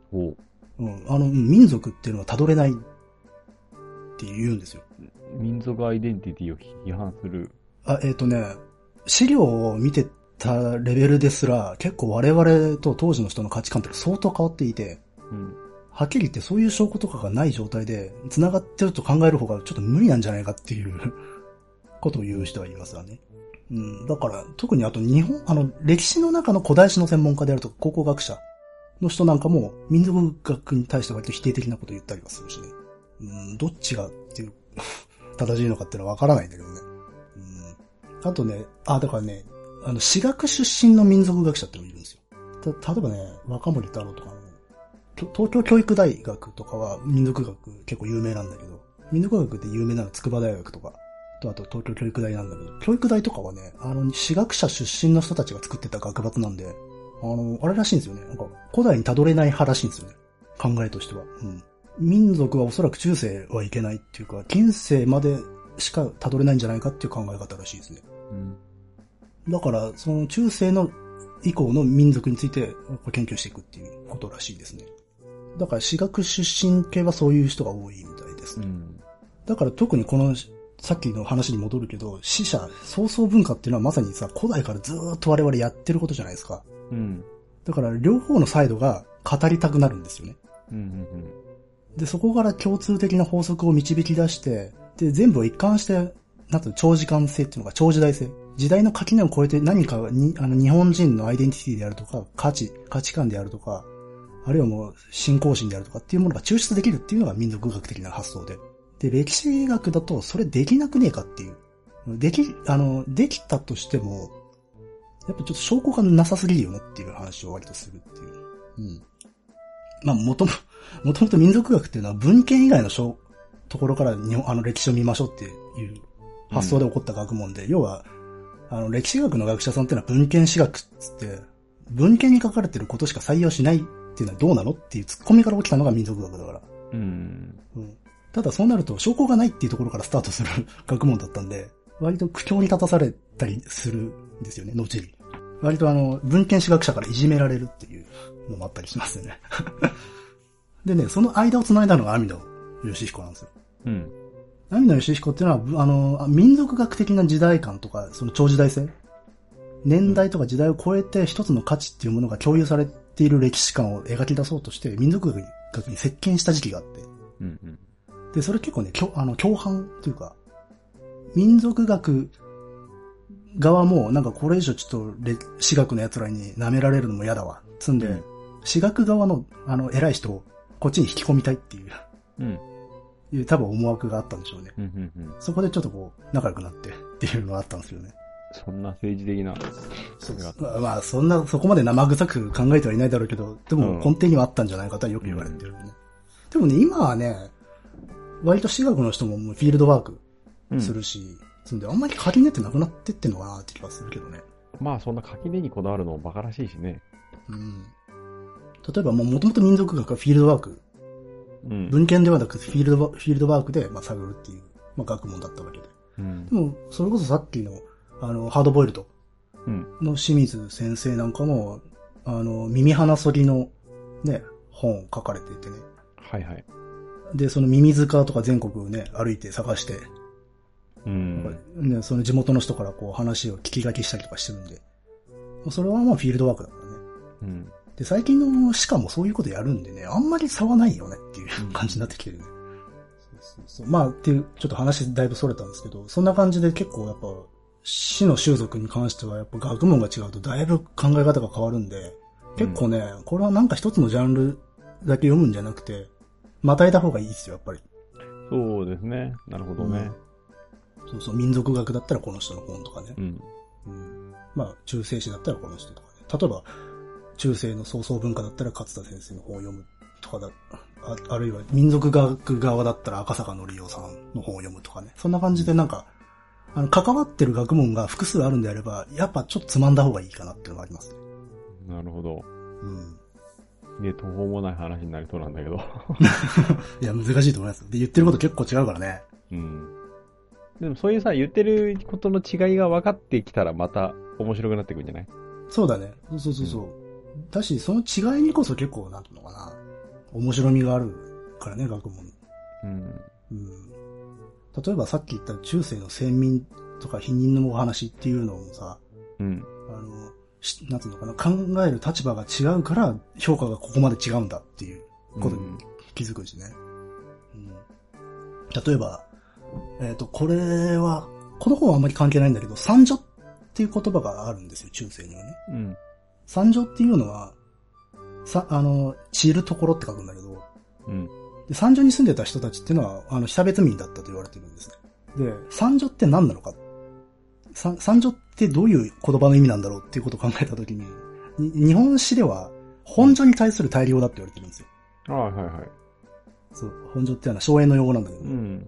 民族っていうのは辿れないって言うんですよ。 民族アイデンティティを批判する。 資料を見てたレベルですら、結構我々と当時の人の価値観って相当変わっていて、はっきり言ってそういう証拠とかがない状態で、繋がってると考える方がちょっと無理なんじゃないかっていうことを言う人はいますわね。だから、特にあと歴史の中の古代史の専門家であるとか、考古学者の人なんかも、民族学に対して割と否定的なことを言ったりはするしね。どっちがっていう正しいのかっていうのはわからないんだけどね。あとね、だからね、私学出身の民族学者ってのもいるんですよ。例えばね、若森太郎とか東京教育大学とかは民族学結構有名なんだけど、民族学で有名なのは筑波大学とか、あと東京教育大なんだけど、教育大とかはね、私学者出身の人たちが作ってた学閥なんで、あれらしいんですよね。なんか、古代に辿れない派らしいんですよね。考えとしては。民族はおそらく中世はいけないっていうか、近世までしか辿れないんじゃないかっていう考え方らしいですね。だから、その中世の以降の民族について研究していくっていうことらしいですね。だから、私学出身系はそういう人が多いみたいですね。だから特にさっきの話に戻るけど、死者、創創文化っていうのはまさにさ、古代からずーっと我々やってることじゃないですか。だから、両方のサイドが語りたくなるんですよね。で、そこから共通的な法則を導き出して、で、全部を一貫して、長時間性っていうのが長時代性。時代の垣根を越えて何かに、日本人のアイデンティティであるとか、価値観であるとか、あるいはもう信仰心であるとかっていうものが抽出できるっていうのが民族学的な発想で。で、歴史学だとそれできなくねえかっていう。できたとしても、やっぱちょっと証拠がなさすぎるよねっていう話を割とするっていう。まあ、もともと民族学っていうのは文献以外のところから歴史を見ましょうっていう発想で起こった学問で、要は、歴史学の学者さんっていうのは文献史学っつって、文献に書かれてることしか採用しないっていうのはどうなのっていうツッコミから起きたのが民族学だから。ただそうなると証拠がないっていうところからスタートする学問だったんで、割と苦境に立たされたりするんですよね、後に。割と文献史学者からいじめられるっていうのもあったりしますよね。でね、その間を繋いだのが網野義彦なんですよ。網野義彦っていうのは、民族学的な時代感とか、その長時代性、年代とか時代を超えて一つの価値っていうものが共有されている歴史観を描き出そうとして、民族学に接近した時期があって。で、それ結構ね、共犯というか、民族学側もなんかこれ以上ちょっと史学の奴らに舐められるのも嫌だわ。つんで、史学側の偉い人をこっちに引き込みたいっていう、いう多分思惑があったんでしょうね。そこでちょっと仲良くなってっていうのがあったんですよね。 そんな政治的な。 まあそこまで生臭く考えてはいないだろうけど、でも根底にはあったんじゃないかとはよく言われてるね。でもね、今はね、割と史学の人もフィールドワークするし、そんであんまり垣根ってなくなってってんのかなって気がするけどね。 まあそんな垣根にこだわるのも馬鹿らしいしね。 例えばもともと民族学はフィールドワーク。文献ではなくフィールドワークで探るっていう、学問だったわけで。でも、それこそさっきの、ハードボイルドの清水先生なんかも、耳鼻そりのね、本書かれていてね。で、そのミミズカとか全国ね、歩いて探して、ね、その地元の人から話を聞き書きしたりとかしてるんで、それはフィールドワークだからね。で、最近の歯科もそういうことやるんでね、あんまり差はないよねっていう感じになってきてるね。まあ、っていう、ちょっと話だいぶ逸れたんですけど、そんな感じで結構やっぱ、死の習俗に関してはやっぱ学問が違うとだいぶ考え方が変わるんで、結構ね、これはなんか一つのジャンルだけ読むんじゃなくて、またいだ方がいいですよ、やっぱり。 そうですね。なるほどね。 民族学だったらこの人の本とかね。まあ、中世史だったらこの人とかね。例えば、中世の創創文化だったら勝田先生の本を読むとかあるいは民族学側だったら赤坂則夫さんの本を読むとかね。そんな感じでなんか、関わってる学問が複数あるんであれば、やっぱちょっとつまんだ方がいいかなっていうのがありますね。 なるほど。 うん。 ね、途方もない話になりそうなんだけど。 いや、難しいと思います。で、言ってること結構違うからね。 うん。でもそういうさ、言ってることの違いが分かってきたらまた面白くなってくるんじゃない？ そうだね。そうそうそう。だし、その違いにこそ結構、なんていうのかな。面白みがあるからね、学問。 うん。 うん。例えばさっき言った中世の先民とか否認のお話っていうのもさ、 うん。 なんていうのかな、考える立場が違うから評価がここまで違うんだっていうことに気づくしね。うん。例えば、これは、この本はあんまり関係ないんだけど、参助っていう言葉があるんですよ、中世にはね。 うん。 参助っていうのは、散るところって書くんだけど、 うん。 で、参助に住んでた人たちっていうのは、被差別民だったと言われてるんですね。で、参助って何なのか。参助ってどういう言葉の意味なんだろうっていうことを考えたときに、日本史では、本助に対する対応だって言われてるんですよ。 ああ、はいはい。 そう、本助っていうのは荘園の用語なんだけど、 うん。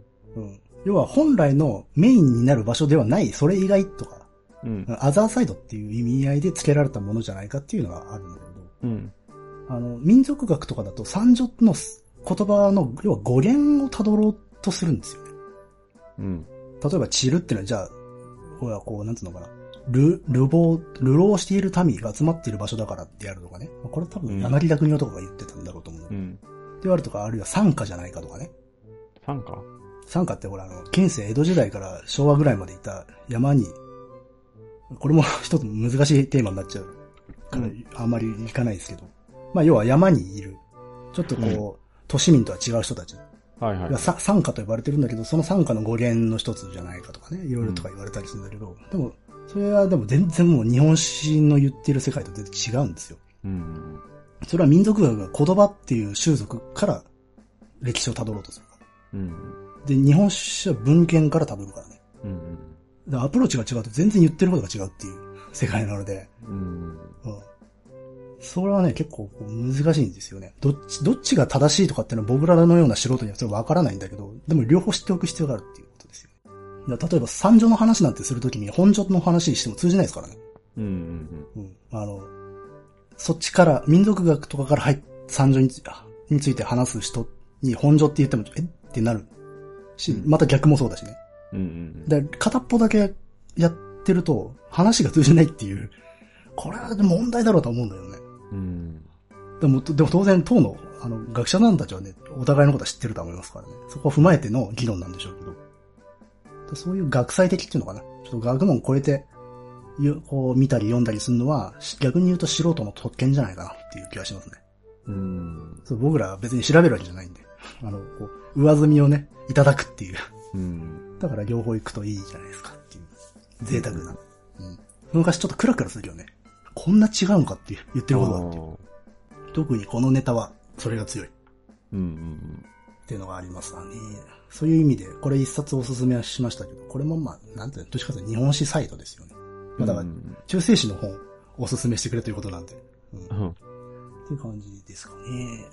うん。要は本来のメインになる場所ではない、それ以外とか、 うん。 アザーサイドっていう意味合いで付けられたものじゃないかっていうのがあるんだけど、 うん。 民族学とかだと参助の言葉の、要は語源を辿ろうとするんですよね。 うん。 例えば、散るっていうのは、じゃあ、ほら、こう、なんつうのかな。流浪している民が集まっている場所だからってやるとかね。これ多分、柳田国男とかが言ってたんだろうと思う。うん。って言われるとか、あるいは参加じゃないかとかね。参加ってほら、近世江戸時代から昭和ぐらいまでいた山に、これも一つ難しいテーマになっちゃうから、あんまりいかないですけど。まあ、要は山にいる。ちょっとこう、都市民とは違う人たち。 はいはい。 参加と呼ばれてるんだけど、その参加の語源の一つじゃないかとかね、いろいろとか言われたりするんだけど、でも、それはでも全然もう日本史の言ってる世界と全然違うんですよ。うん。それは民族学が言葉っていう習俗から歴史を辿ろうとするから。うん。で、日本史は文献から辿るからね。うん。アプローチが違うと全然言ってることが違うっていう世界なので、うん。それはね、結構難しいんですよね。どっちが正しいとかっていうのは僕らのような素人にはそれわからないんだけど、でも両方知っておく必要があるっていうことですよ。例えば参助の話なんてするときに本助の話しても通じないですからね。うんうんうん。そっちから、民族学とかから参助について話す人に本助って言っても、ってなるし、また逆もそうだしね。うんうん。で、片っぽだけやってると話が通じないっていう、これは問題だろうと思うんだよね。うん。でも当然当の、学者なんたちはね、お互いのことは知ってると思いますからね。そこを踏まえての議論なんでしょうけど。そういう学際的っていうのかな。ちょっと学問を超えて、こう見たり読んだりするのは、逆に言うと素人の特権じゃないかなっていう気がしますね。そう、僕らは別に調べるわけじゃないんで。こう、上積みをね、いただくっていう。だから両方行くといいじゃないですかっていう。贅沢な。昔ちょっとクラクラするけどね。こんな違うんかって言ってることがっていう。特にこのネタは、それが強い。っていうのがありますわね。そういう意味で、これ一冊おすすめはしましたけど、これもまあ、なんていうの、どっちかというと日本史サイトですよね。まあだから、中世史の本をおすすめしてくれということなんで。っていう感じですかね。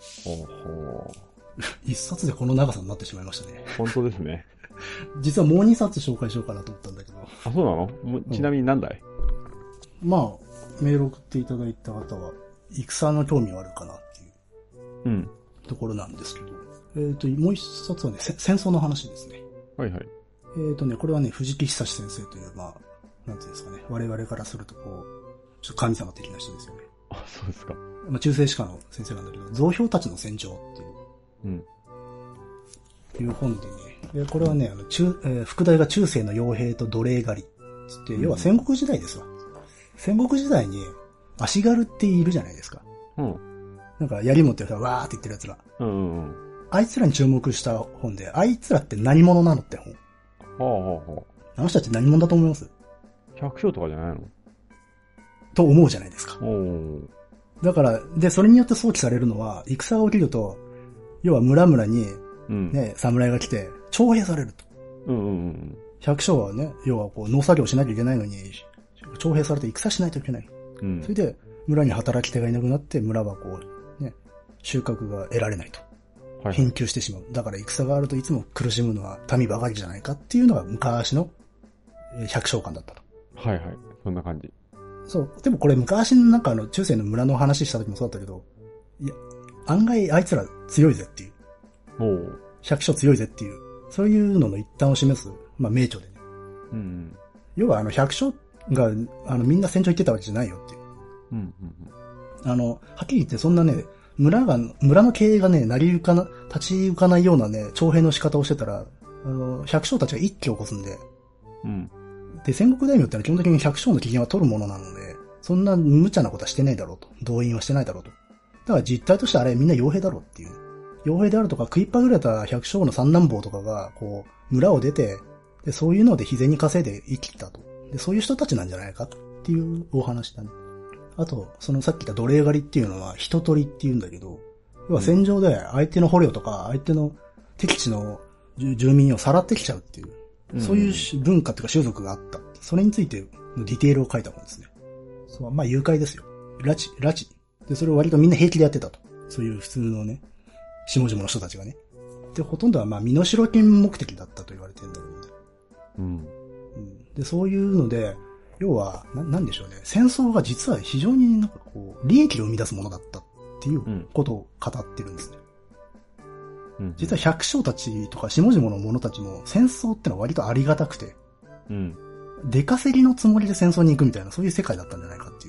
一冊でこの長さになってしまいましたね。 本当ですね。 実はもう2冊紹介しようかなと思ったんだけど。 あ、そうなの？ちなみに何だい？ まあ、メール送っていただいた方は、戦の興味はあるかなっていうところなんですけど、もう一冊はね、戦争の話ですね。 はいはい。 これはね、藤木久先生という、まあ、なんていうんですかね、我々からするとこう、ちょっと神様的な人ですよね。 あ、そうですか。 まあ、中世史家の先生なんだけど、増票たちの戦場っていう、いう本でね、これはね、副題が中世の傭兵と奴隷狩りつって、要は戦国時代ですわ。戦国時代に足軽っているじゃないですか。なんか槍持ってる人がわーって言ってる奴ら。あいつらに注目した本で、あいつらって何者なのって本。あの人たち何者だと思います？ 百姓とかじゃないの？ と思うじゃないですか。だから、で、それによって想起されるのは、戦が起きると、要は村々に、ね、侍が来て、徴兵されると。百姓はね、要はこう農作業しなきゃいけないのに、徴兵されて戦しないといけない。それで、村に働き手がいなくなって、村はこう、ね、収穫が得られないと。 貧窮してしまう。だから戦があるといつも苦しむのは民ばかりじゃないかっていうのが昔の百姓観だったと。 はいはい。そんな感じ。 そう。でもこれ昔なんか中世の村の話した時もそうだったけど、いや、案外あいつら強いぜっていう。百姓強いぜっていう。そういうのの一端を示す、まあ名著でね。 うん。 要は百姓が、みんな戦場行ってたわけじゃないよっていう。 うんはっきり言ってそんなね、村の経営がね、立ち行かないようなね、徴兵の仕方をしてたら、百姓たちが一揆を起こすんで、 うん。 で、戦国大名ってのは基本的に百姓の機嫌は取るものなので、そんな無茶なことはしてないだろうと。動員はしてないだろうと。だから実態としてあれみんな傭兵だろうっていう。傭兵であるとか食いっぱぐれた百姓の三男坊とかが、こう、村を出て、で、そういうので日銭稼いで生きたと。で、そういう人たちなんじゃないかっていうお話だね。あと、そのさっき言った奴隷狩りっていうのは人取りって言うんだけど、要は戦場で相手の捕虜とか相手の敵地の住民をさらってきちゃうっていう、そういう文化っていうか習俗があった。それについてのディテールを書いた本ですね。そう、まあ誘拐ですよ。拉致。で、それを割とみんな平気でやってたと。そういう普通のね、下々の人たちがね。で、ほとんどはまあ身代金目的だったと言われてるんだけどね。うん。で、そういうので、要は、なんでしょうね。戦争が実は非常になんかこう、利益を生み出すものだったっていうことを語ってるんですね。実は百姓たちとか下々の者たちも戦争ってのは割とありがたくて、出稼ぎのつもりで戦争に行くみたいな、そういう世界だったんじゃないかっていう。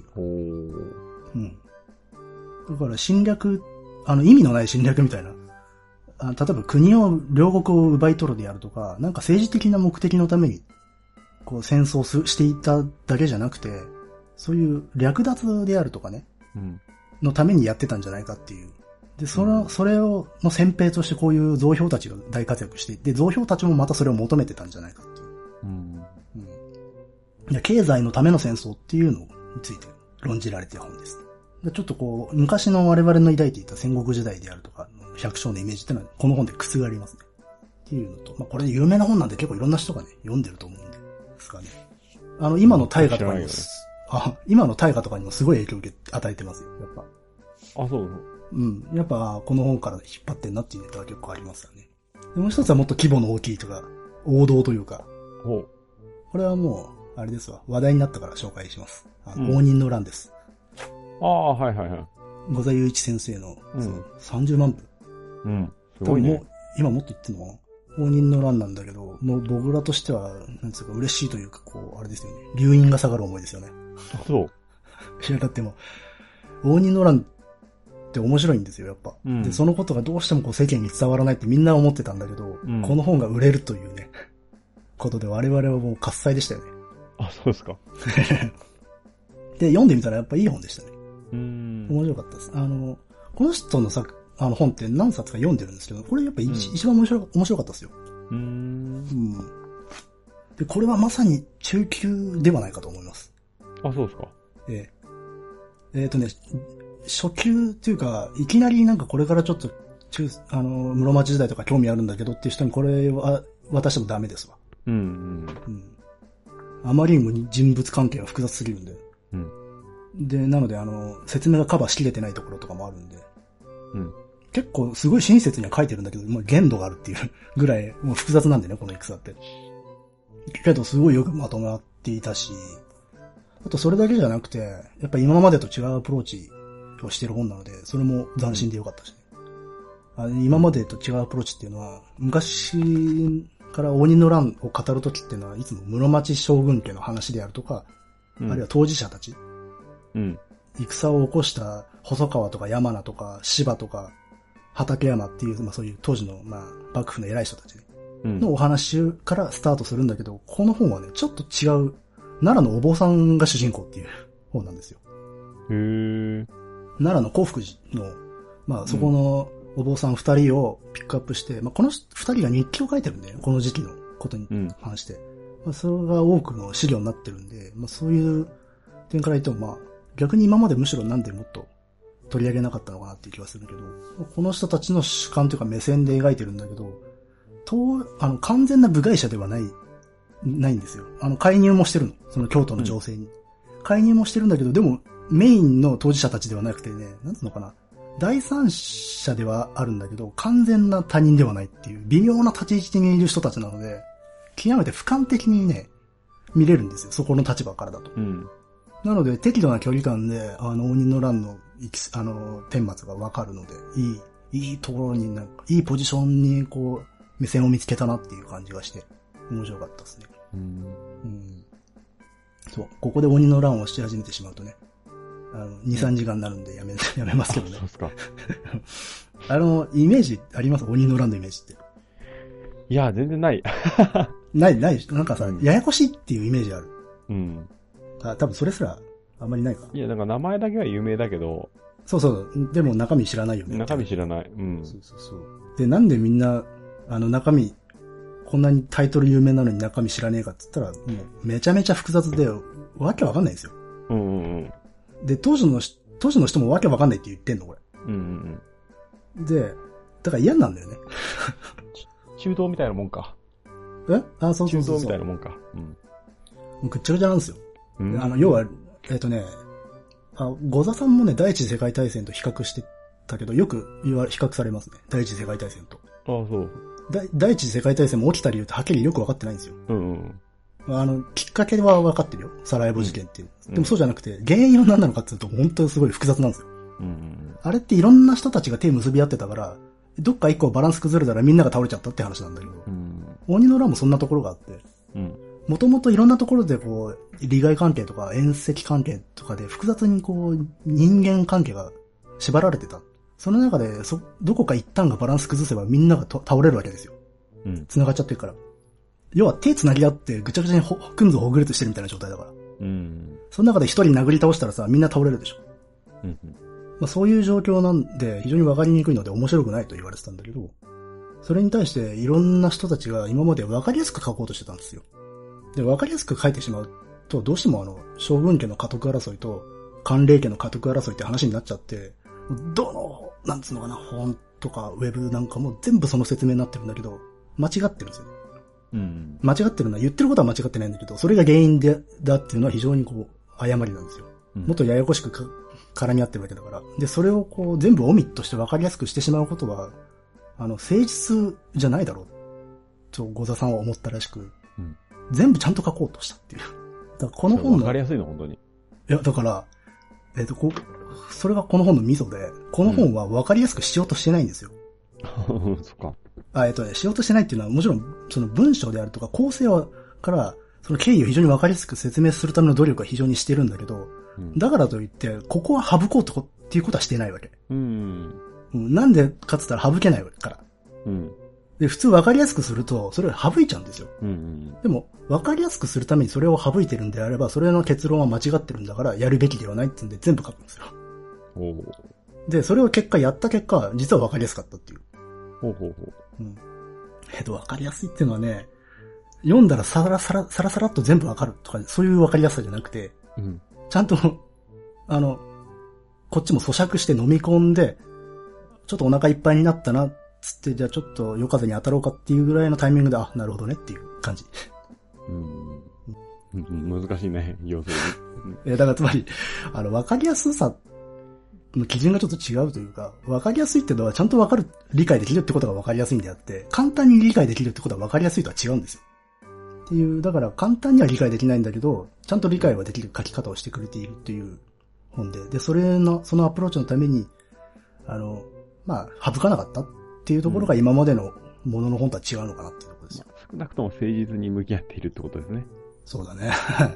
だから侵略、意味のない侵略みたいな。例えば両国を奪い取るであるとか、なんか政治的な目的のために、こう戦争していただけじゃなくて、そういう略奪であるとかね、のためにやってたんじゃないかっていう。で、それを、の先兵としてこういう造兵たちが大活躍していて、造兵たちもまたそれを求めてたんじゃないかっていう。経済のための戦争っていうのについて論じられている本です。ちょっとこう、昔の我々の抱いていた戦国時代であるとか、百姓のイメージっていうのはこの本で覆りますね。っていうのと、まあこれ有名な本なんで結構いろんな人がね、読んでると思うんで。ですかね。今の大河とかにも、今の大河とかにもすごい影響を与えてますよ、やっぱ。 あ、そう。 やっぱこの本から引っ張ってんなっていうネタは結構ありますよね。でもう一つはもっと規模の大きいとか、王道というか。これはもう、あれですわ、話題になったから紹介します。応仁の乱です。 はいはいはい。 五座雄一先生の、30万部。 すごいね。 今もっと言ってんのかな。応仁の乱なんだけど、もう僕らとしては、なんつうか嬉しいというか、こう、あれですよね。留飲が下がる思いですよね。 そう。 いや、だってもう、応仁の乱って面白いんですよ、やっぱ。で、そのことがどうしてもこう世間に伝わらないってみんな思ってたんだけど、この本が売れるというね、ことで我々はもう喝采でしたよね。 あ、そうですか。 で、読んでみたらやっぱいい本でしたね。面白かったです。この人の本って何冊か読んでるんですけど、これやっぱ一番面白かったですよ。で、これはまさに中級ではないかと思います。 あ、そうですか。 初級っていうか、いきなりなんかこれからちょっと室町時代とか興味あるんだけどっていう人にこれは渡してもダメですわ。あまりにも人物関係が複雑すぎるんで。で、なので説明がカバーしきれてないところとかもあるんで。結構すごい親切には書いてるんだけど、もう限度があるっていうぐらい、もう複雑なんでね、この戦って。けどすごいよくまとまっていたし、あとそれだけじゃなくて、やっぱ今までと違うアプローチをしてる本なので、それも斬新でよかったしね。今までと違うアプローチっていうのは、昔から応仁の乱を語るときっていうのは、いつも室町将軍家の話であるとか、あるいは当事者たち。戦を起こした細川とか山名とか芝とか畠山っていう、まあそういう当時の、まあ幕府の偉い人たち、のお話からスタートするんだけど、この本はね、ちょっと違う、奈良のお坊さんが主人公っていう本なんですよ。奈良の興福寺の、まあそこのお坊さん二人をピックアップして、まあこの二人が日記を書いてるんだよね、この時期のことに関して。まあそれが多くの資料になってるんで、まあそういう点から言ってもまあ、逆に今までむしろなんでもっと取り上げなかったのかなっていう気はするけど、この人たちの主観というか目線で描いてるんだけど、完全な部外者ではないんですよ。介入もしてるの。その京都の情勢に。介入もしてるんだけど、でもメインの当事者たちではなくてね、なんつうのかな。 第三者ではあるんだけど、完全な他人ではないっていう、微妙な立ち位置にいる人たちなので、極めて俯瞰的にね、見れるんですよ。そこの立場からだと。 うん。 なので、適度な距離感で、応仁の乱の、顛末がわかるので、いいところになんか、いいポジションに、こう、目線を見つけたなっていう感じがして、面白かったですね。うん。そう、ここで鬼の乱をし始めてしまうとね、2、3時間になるんでやめますけどね。 そうですか。 イメージあります？鬼の乱のイメージって。 いや、全然ない。 ない。なんかさ、ややこしいっていうイメージある。 うん。 多分それすら、あんまりないか。 いや、なんか名前だけは有名だけど。 そう。でも中身知らないよね。 中身知らない。うん。 そう。で、なんでみんな、中身、こんなにタイトル有名なのに中身知らねえかって言ったら、もうめちゃめちゃ複雑で、わけわかんないんですよ。で、当時の人もわけわかんないって言ってんの、これ。で、だから嫌なんだよね。 中東みたいなもんか。 そう。 中東みたいなもんか。 もうぐっちゃぐちゃなんですよ。要は、ゴザさんもね、第一次世界大戦と比較してたけど、よく比較されますね。第一次世界大戦と。 そう。 第一次世界大戦も起きた理由ってはっきりよくわかってないんですよ。きっかけはわかってるよ。サラエボ事件っていう。でもそうじゃなくて、原因は何なのかっていうと、本当にすごい複雑なんですよ。あれっていろんな人たちが手結び合ってたから、どっか一個バランス崩れたらみんなが倒れちゃったって話なんだけど、鬼の乱もそんなところがあって、もともといろんなところでこう、利害関係とか縁戚関係とかで複雑にこう、人間関係が縛られてた。その中で、どこか一旦がバランス崩せばみんなが倒れるわけですよ。繋がっちゃってるから。要は手繋ぎ合ってぐちゃぐちゃにくんずほぐれとしてるみたいな状態だから。その中で一人殴り倒したらさ、みんな倒れるでしょ。そういう状況なんで非常にわかりにくいので面白くないと言われてたんだけど、それに対していろんな人たちが今までわかりやすく書こうとしてたんですよ。で、わかりやすく書いてしまうと、どうしても将軍家の家督争いと官令家の家督争いって話になっちゃって、なんつうのかな、本とかウェブなんかも全部その説明になってるんだけど、間違ってるんですよね。間違ってるのは言ってることは間違ってないんだけど、それが原因だっていうのは非常にこう、誤りなんですよ。もっとややこしく絡み合ってるわけだから。で、それをこう、全部オミットして分かりやすくしてしまうことは、誠実じゃないだろう。と、ゴザさんは思ったらしく、全部ちゃんと書こうとしたっていう。だからこの本の。 分かりやすいの、本当に。いや、だから、それがこの本のミソで、この本は分かりやすくしようとしてないんですよ。 そっか。 しようとしてないっていうのは、もちろん、その文章であるとか、構成から、その経緯を非常に分かりやすく説明するための努力は非常にしてるんだけど、だからといって、ここは省こうっていうことはしてないわけ。なんでかつったら省けないから。で、普通分かりやすくすると、それを省いちゃうんですよ。でも、分かりやすくするためにそれを省いてるんであれば、それの結論は間違ってるんだから、やるべきではないってんで全部書くんですよ。で、それをやった結果、実は分かりやすかったっていう。分かりやすいっていうのはね、読んだらサラサラっと全部分かるとか、そういう分かりやすさじゃなくて、ちゃんと、こっちも咀嚼して飲み込んで、ちょっとお腹いっぱいになったな、つって、じゃあちょっと夜風に当たろうかっていうぐらいのタイミングで、なるほどねっていう感じ。 難しいね、要するに。だからつまり、分かりやすさの基準がちょっと違うというか、分かりやすいってのはちゃんと理解できるってことが分かりやすいんであって、簡単に理解できるってことは分かりやすいとは違うんですよ。っていう、だから簡単には理解できないんだけど、ちゃんと理解はできる書き方をしてくれているっていう本で、そのアプローチのために、省かなかったっていうところが今までのものの本とは違うのかなっていうところですよ。 少なくとも誠実に向き合っているってことですね。 そうだね。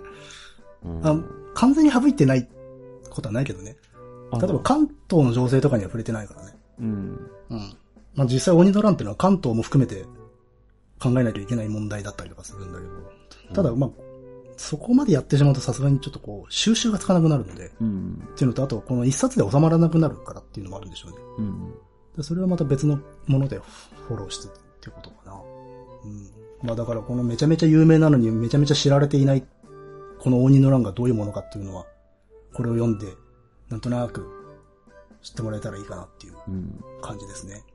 完全に省いてないことはないけどね。例えば関東の情勢とかには触れてないからね。実際鬼の乱っていうのは関東も含めて考えなきゃいけない問題だったりとかするんだけど、ただそこまでやってしまうとさすがにちょっとこう収集がつかなくなるので、っていうのと、あとこの一冊で収まらなくなるからっていうのもあるんでしょうね。でそれはまた別のものでフォローしてっていうことかな。だからこのめちゃめちゃ有名なのにめちゃめちゃ知られていないこの鬼の乱がどういうものかっていうのは、これを読んでなんとなく知ってもらえたらいいかなっていう感じですね。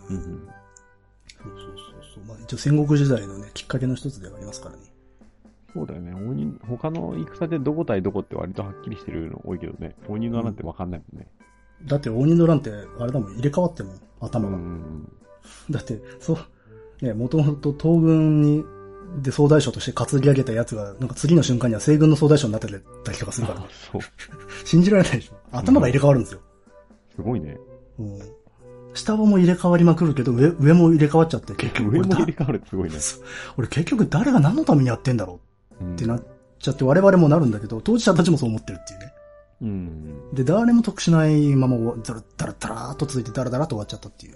そう一応戦国時代のね、きっかけの一つではありますからね。 そうだよね。他の戦でどこ対どこって割とはっきりしてるの多いけどね。鬼の乱ってわかんないもんね。 だって鬼の乱って、あれだもん、入れ替わってもん、頭が。だって、ね、もともと東軍で総大将として担ぎ上げたやつが、なんか次の瞬間には西軍の総大将になってたりとかするからね。 そう。 信じられないでしょ。頭が入れ替わるんですよ。 すごいね。 下も入れ替わりまくるけど、上も入れ替わっちゃって、結局。 上も入れ替わるってすごいね。 俺結局誰が何のためにやってんだろうってなっちゃって我々もなるんだけど、当事者たちもそう思ってるっていうね。で、誰も得しないまま、ダラーっと続いてダラダラと終わっちゃったっていう。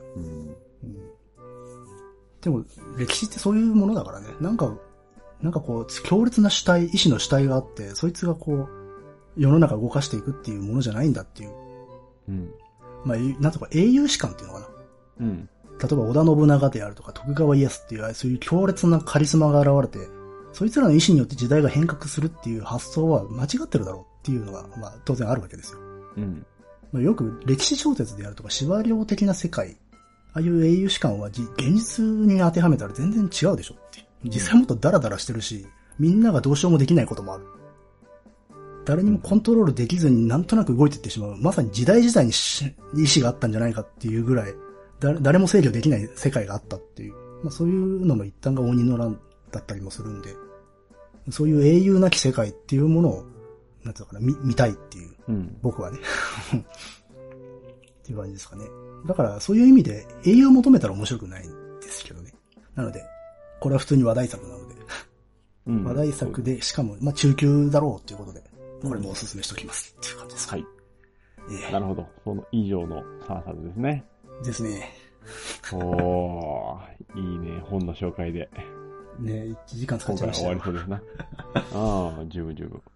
でも、歴史ってそういうものだからね。なんかこう、強烈な主体、意志の主体があって、そいつがこう、世の中を動かしていくっていうものじゃないんだっていう。まあ、なんとか英雄史観っていうのかな。例えば、織田信長であるとか、徳川家康っていう、そういう強烈なカリスマが現れて、そいつらの意志によって時代が変革するっていう発想は間違ってるだろうっていうのが、まあ、当然あるわけですよ。まあ、よく歴史小説であるとか、司馬遼的な世界、ああいう英雄史観は現実に当てはめたら全然違うでしょって。実際もっとダラダラしてるし、みんながどうしようもできないこともある。誰にもコントロールできずになんとなく動いていってしまう。まさに時代自体に意志があったんじゃないかっていうぐらい、誰も制御できない世界があったっていう。まあ、そういうのの一端が鬼の乱だったりもするんで、そういう英雄なき世界っていうものを、なんていうのかな、見たいっていう。僕はね。っていう感じですかね。だから、そういう意味で、英雄を求めたら面白くないんですけどね。なので、これは普通に話題作なので。話題作で、しかも、まあ、中級だろうっていうことで、これもお勧めしておきます。っていう感じですか。 はい。なるほど。その以上の3冊ですね。 ですね。 おー、いいね。本の紹介で。 ね、1時間使っちゃいました。 今回終わりそうですな。ああ、十分。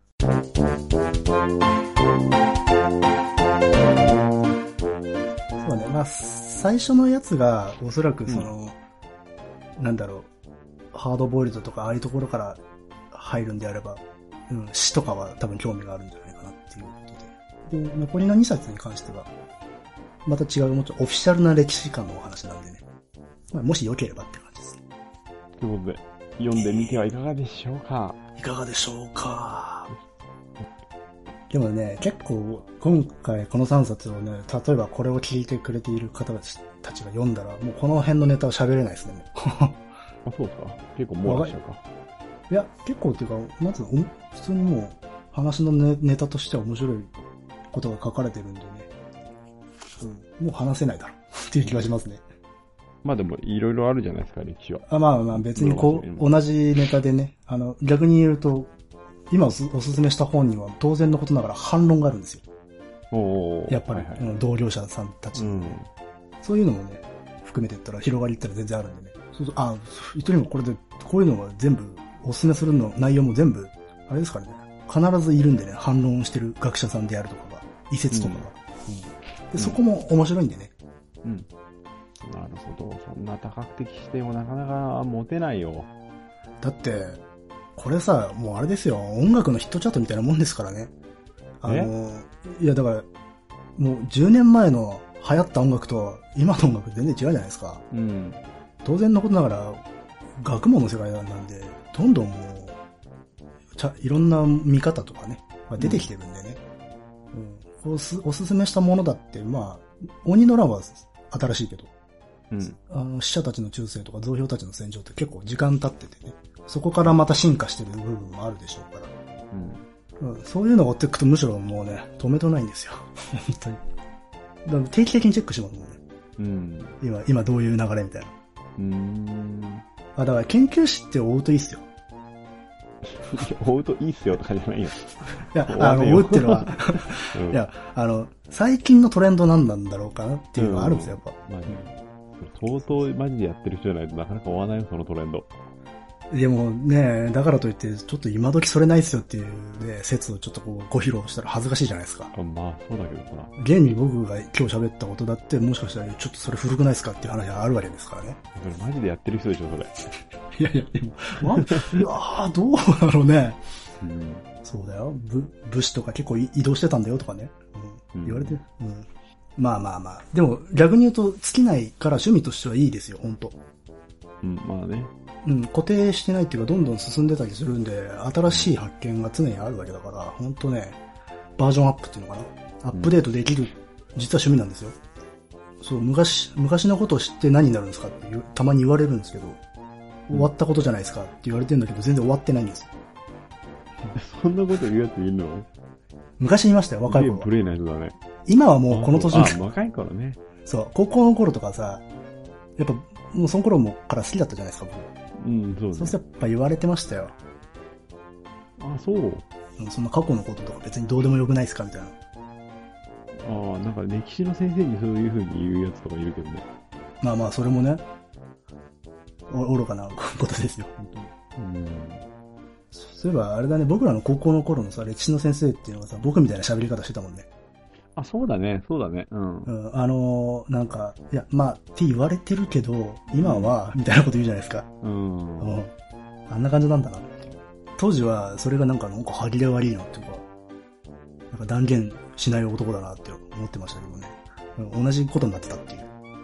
そうね。まあ、最初のやつが、おそらくなんだろう、ハードボイルドとか、ああいうところから入るんであれば、詩とかは多分興味があるんじゃないかなっていうことで。で、残りの2冊に関しては、また違う、もっとオフィシャルな歴史観のお話なんでね。まあ、もしよければって感じですね。 ということで、読んでみてはいかがでしょうか。 いかがでしょうか。でもね、結構、今回この3冊をね、例えばこれを聞いてくれている方たちが読んだら、もうこの辺のネタを喋れないですね、もう。 あ、そうですか。結構もうらっしゃるか。 いや、結構っていうか、まず、普通にもう、話のネタとしては面白いことが書かれてるんでね。もう話せないだろうっていう気がしますね。 まあでも、いろいろあるじゃないですか、歴史は。 まあ別に同じネタでね、逆に言うと、今おすすめした本には当然のことながら反論があるんですよ。やっぱり、同業者さんたちの、そういうのもね、含めていったら広がりいったら全然あるんでね。一人もこれで、こういうのが全部、おすすめするの内容も全部、あれですからね、必ずいるんでね、反論してる学者さんであるとかが、異説とかが。でそこも面白いんでね。 なるほど。そんな多角的視点をなかなか持てないよ。 だって、これさ、もうあれですよ、音楽のヒットチャートみたいなもんですからね。いやだから、もう10年前の流行った音楽と今の音楽全然違うじゃないですか。当然のことながら、学問の世界なんで、どんどんもう、いろんな見方とかね、出てきてるんでね。おすすめしたものだって、まあ、鬼の乱は新しいけど、死者たちの忠誠とか増票たちの戦場って結構時間経っててね、そこからまた進化してる部分もあるでしょうから、そういうのを追っていくとむしろもうね、止めとないんですよ。本当に。だから定期的にチェックしますもんね。今どういう流れみたいな。だから研究誌って追うといいっすよ。 追うといいっすよとかじゃないよ。 いや、追うっていうのは、いや、最近のトレンドなんだろうかなっていうのがあるんですよ、やっぱ。 相当マジでやってる人じゃないとなかなか追わないよ、そのトレンド。 でもね、だからといって、ちょっと今時それないっすよっていうね、説をちょっとご披露したら恥ずかしいじゃないですか。 まあ、そうだけどさ。 現に僕が今日喋ったことだって、もしかしたらちょっとそれ古くないっすかっていう話があるわけですからね。 それマジでやってる人でしょ、それ。 いや、でも、どうだろうね。そうだよ。武士とか結構移動してたんだよとかね。言われてる。まあ。でも、逆に言うと、尽きないから趣味としてはいいですよ、ほんと。 まあね。 固定してないっていうか、どんどん進んでたりするんで、新しい発見が常にあるわけだから、ほんとね、バージョンアップっていうのかな。アップデートできる実は趣味なんですよ。そう、昔のことを知って何になるんですかってたまに言われるんですけど、終わったことじゃないですかって言われてるんだけど、全然終わってないんですよ。 そんなこと言うやついるの？ 昔言いましたよ、若い頃は。 プレイな人だね。 今はもうこの年に。若い頃ね。 そう、高校の頃とかさ、やっぱ、もうその頃もから好きだったじゃないですか、僕。 うん、そうね。 そうするとやっぱ言われてましたよ。 あ、そう。 そんな過去のこととか別にどうでもよくないですかみたいな。 ああ、なんか歴史の先生にそういう風に言うやつとかいるけどね。 まあまあ、それもね、愚かなことですよ。そういえばあれだね、僕らの高校の頃のさ、歴史の先生っていうのがさ、僕みたいな喋り方してたもんね。 あ、そうだね、そうだね。うん。 なんか、いや、まあ、って言われてるけど、今は、みたいなこと言うじゃないですか。あんな感じなんだなって。当時は、それがなんか歯切れ悪いなっていうか、なんか断言しない男だなって思ってましたけどね。同じことになってたっていう。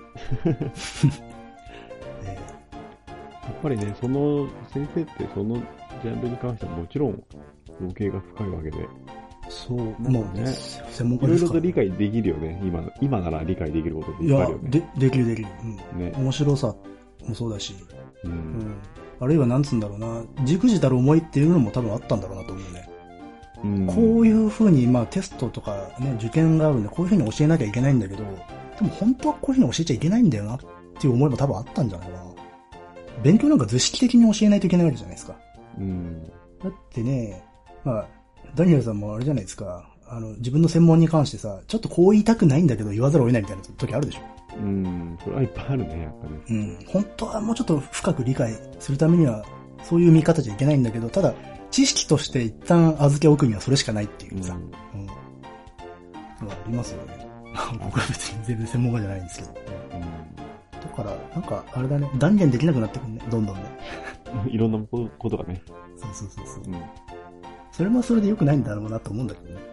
やっぱりね、その先生ってそのジャンルに関してはもちろん造形が深いわけで。 そう、もうね、専門家ですから。 いろいろと理解できるよね。今なら理解できることっていっぱいあるよね。 いや、できる。うん。ね、面白さもそうだし、あるいはなんつうんだろうな、じくじたる思いっていうのも多分あったんだろうなと思うね。こういう風に、まあテストとかね、受験があるんで、こういう風に教えなきゃいけないんだけど、でも本当はこういう風に教えちゃいけないんだよなっていう思いも多分あったんじゃないかな。勉強なんか図式的に教えないといけないわけじゃないですか。だってね、まあ、ダニエルさんもあれじゃないですか、自分の専門に関してさ、ちょっとこう言いたくないんだけど言わざるを得ないみたいな時あるでしょ。 それはいっぱいあるね、やっぱり。 本当はもうちょっと深く理解するためには、そういう見方じゃいけないんだけど、ただ、知識として一旦預け置くにはそれしかないっていうさ。ありますよね。僕は別に全然専門家じゃないんですけど。だから、なんか、あれだね、断言できなくなってくるね、どんどんね。 いろんなことがね。 そう。それもそれで良くないんだろうなと思うんだけどね。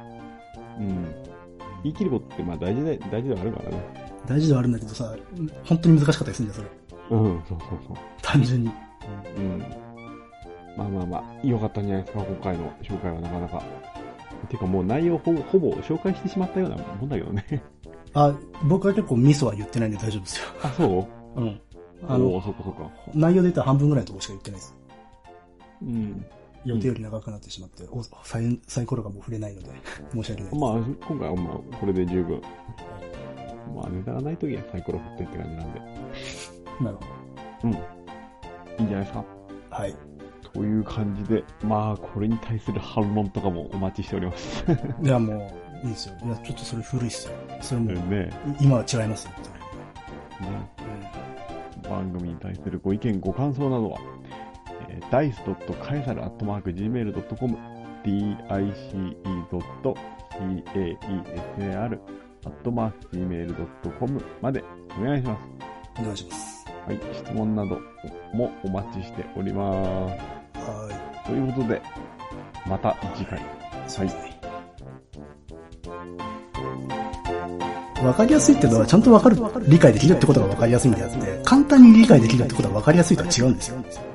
言い切ることってまあ大事ではあるからね。 大事ではあるんだけどさ、本当に難しかったりするんだよ、それ。 そう。 単純に。 まあ、良かったんじゃないですか、今回の紹介はなかなか。てかもう内容ほぼ紹介してしまったようなもんだけどね。 僕は結構ミソは言ってないんで大丈夫ですよ。 あ、そう？そっか。 内容で言ったら半分ぐらいのところしか言ってないです。予定より長くなってしまって、サイコロがもう触れないので、申し訳ないです。 まあ、今回はまあ、これで十分。まあ、ネタがないときはサイコロ振ってって感じなんで。 なるほど。 いいんじゃないですか。 はい。 という感じで、まあ、これに対する反論とかもお待ちしております。 いや、もう、いいですよ。いや、ちょっとそれ古いっすよ。それも、 ね、 今は違いますよ。 番組に対するご意見、ご感想などは、dice.caesar@gmail.com dice.caesar@gmail.com までお願いします。 お願いします。 はい、質問などもお待ちしております。ということで、また次回。 わかりやすいってのはちゃんと理解できるってことがわかりやすいんであって、簡単に理解できるってことはわかりやすいとは違うんですよ。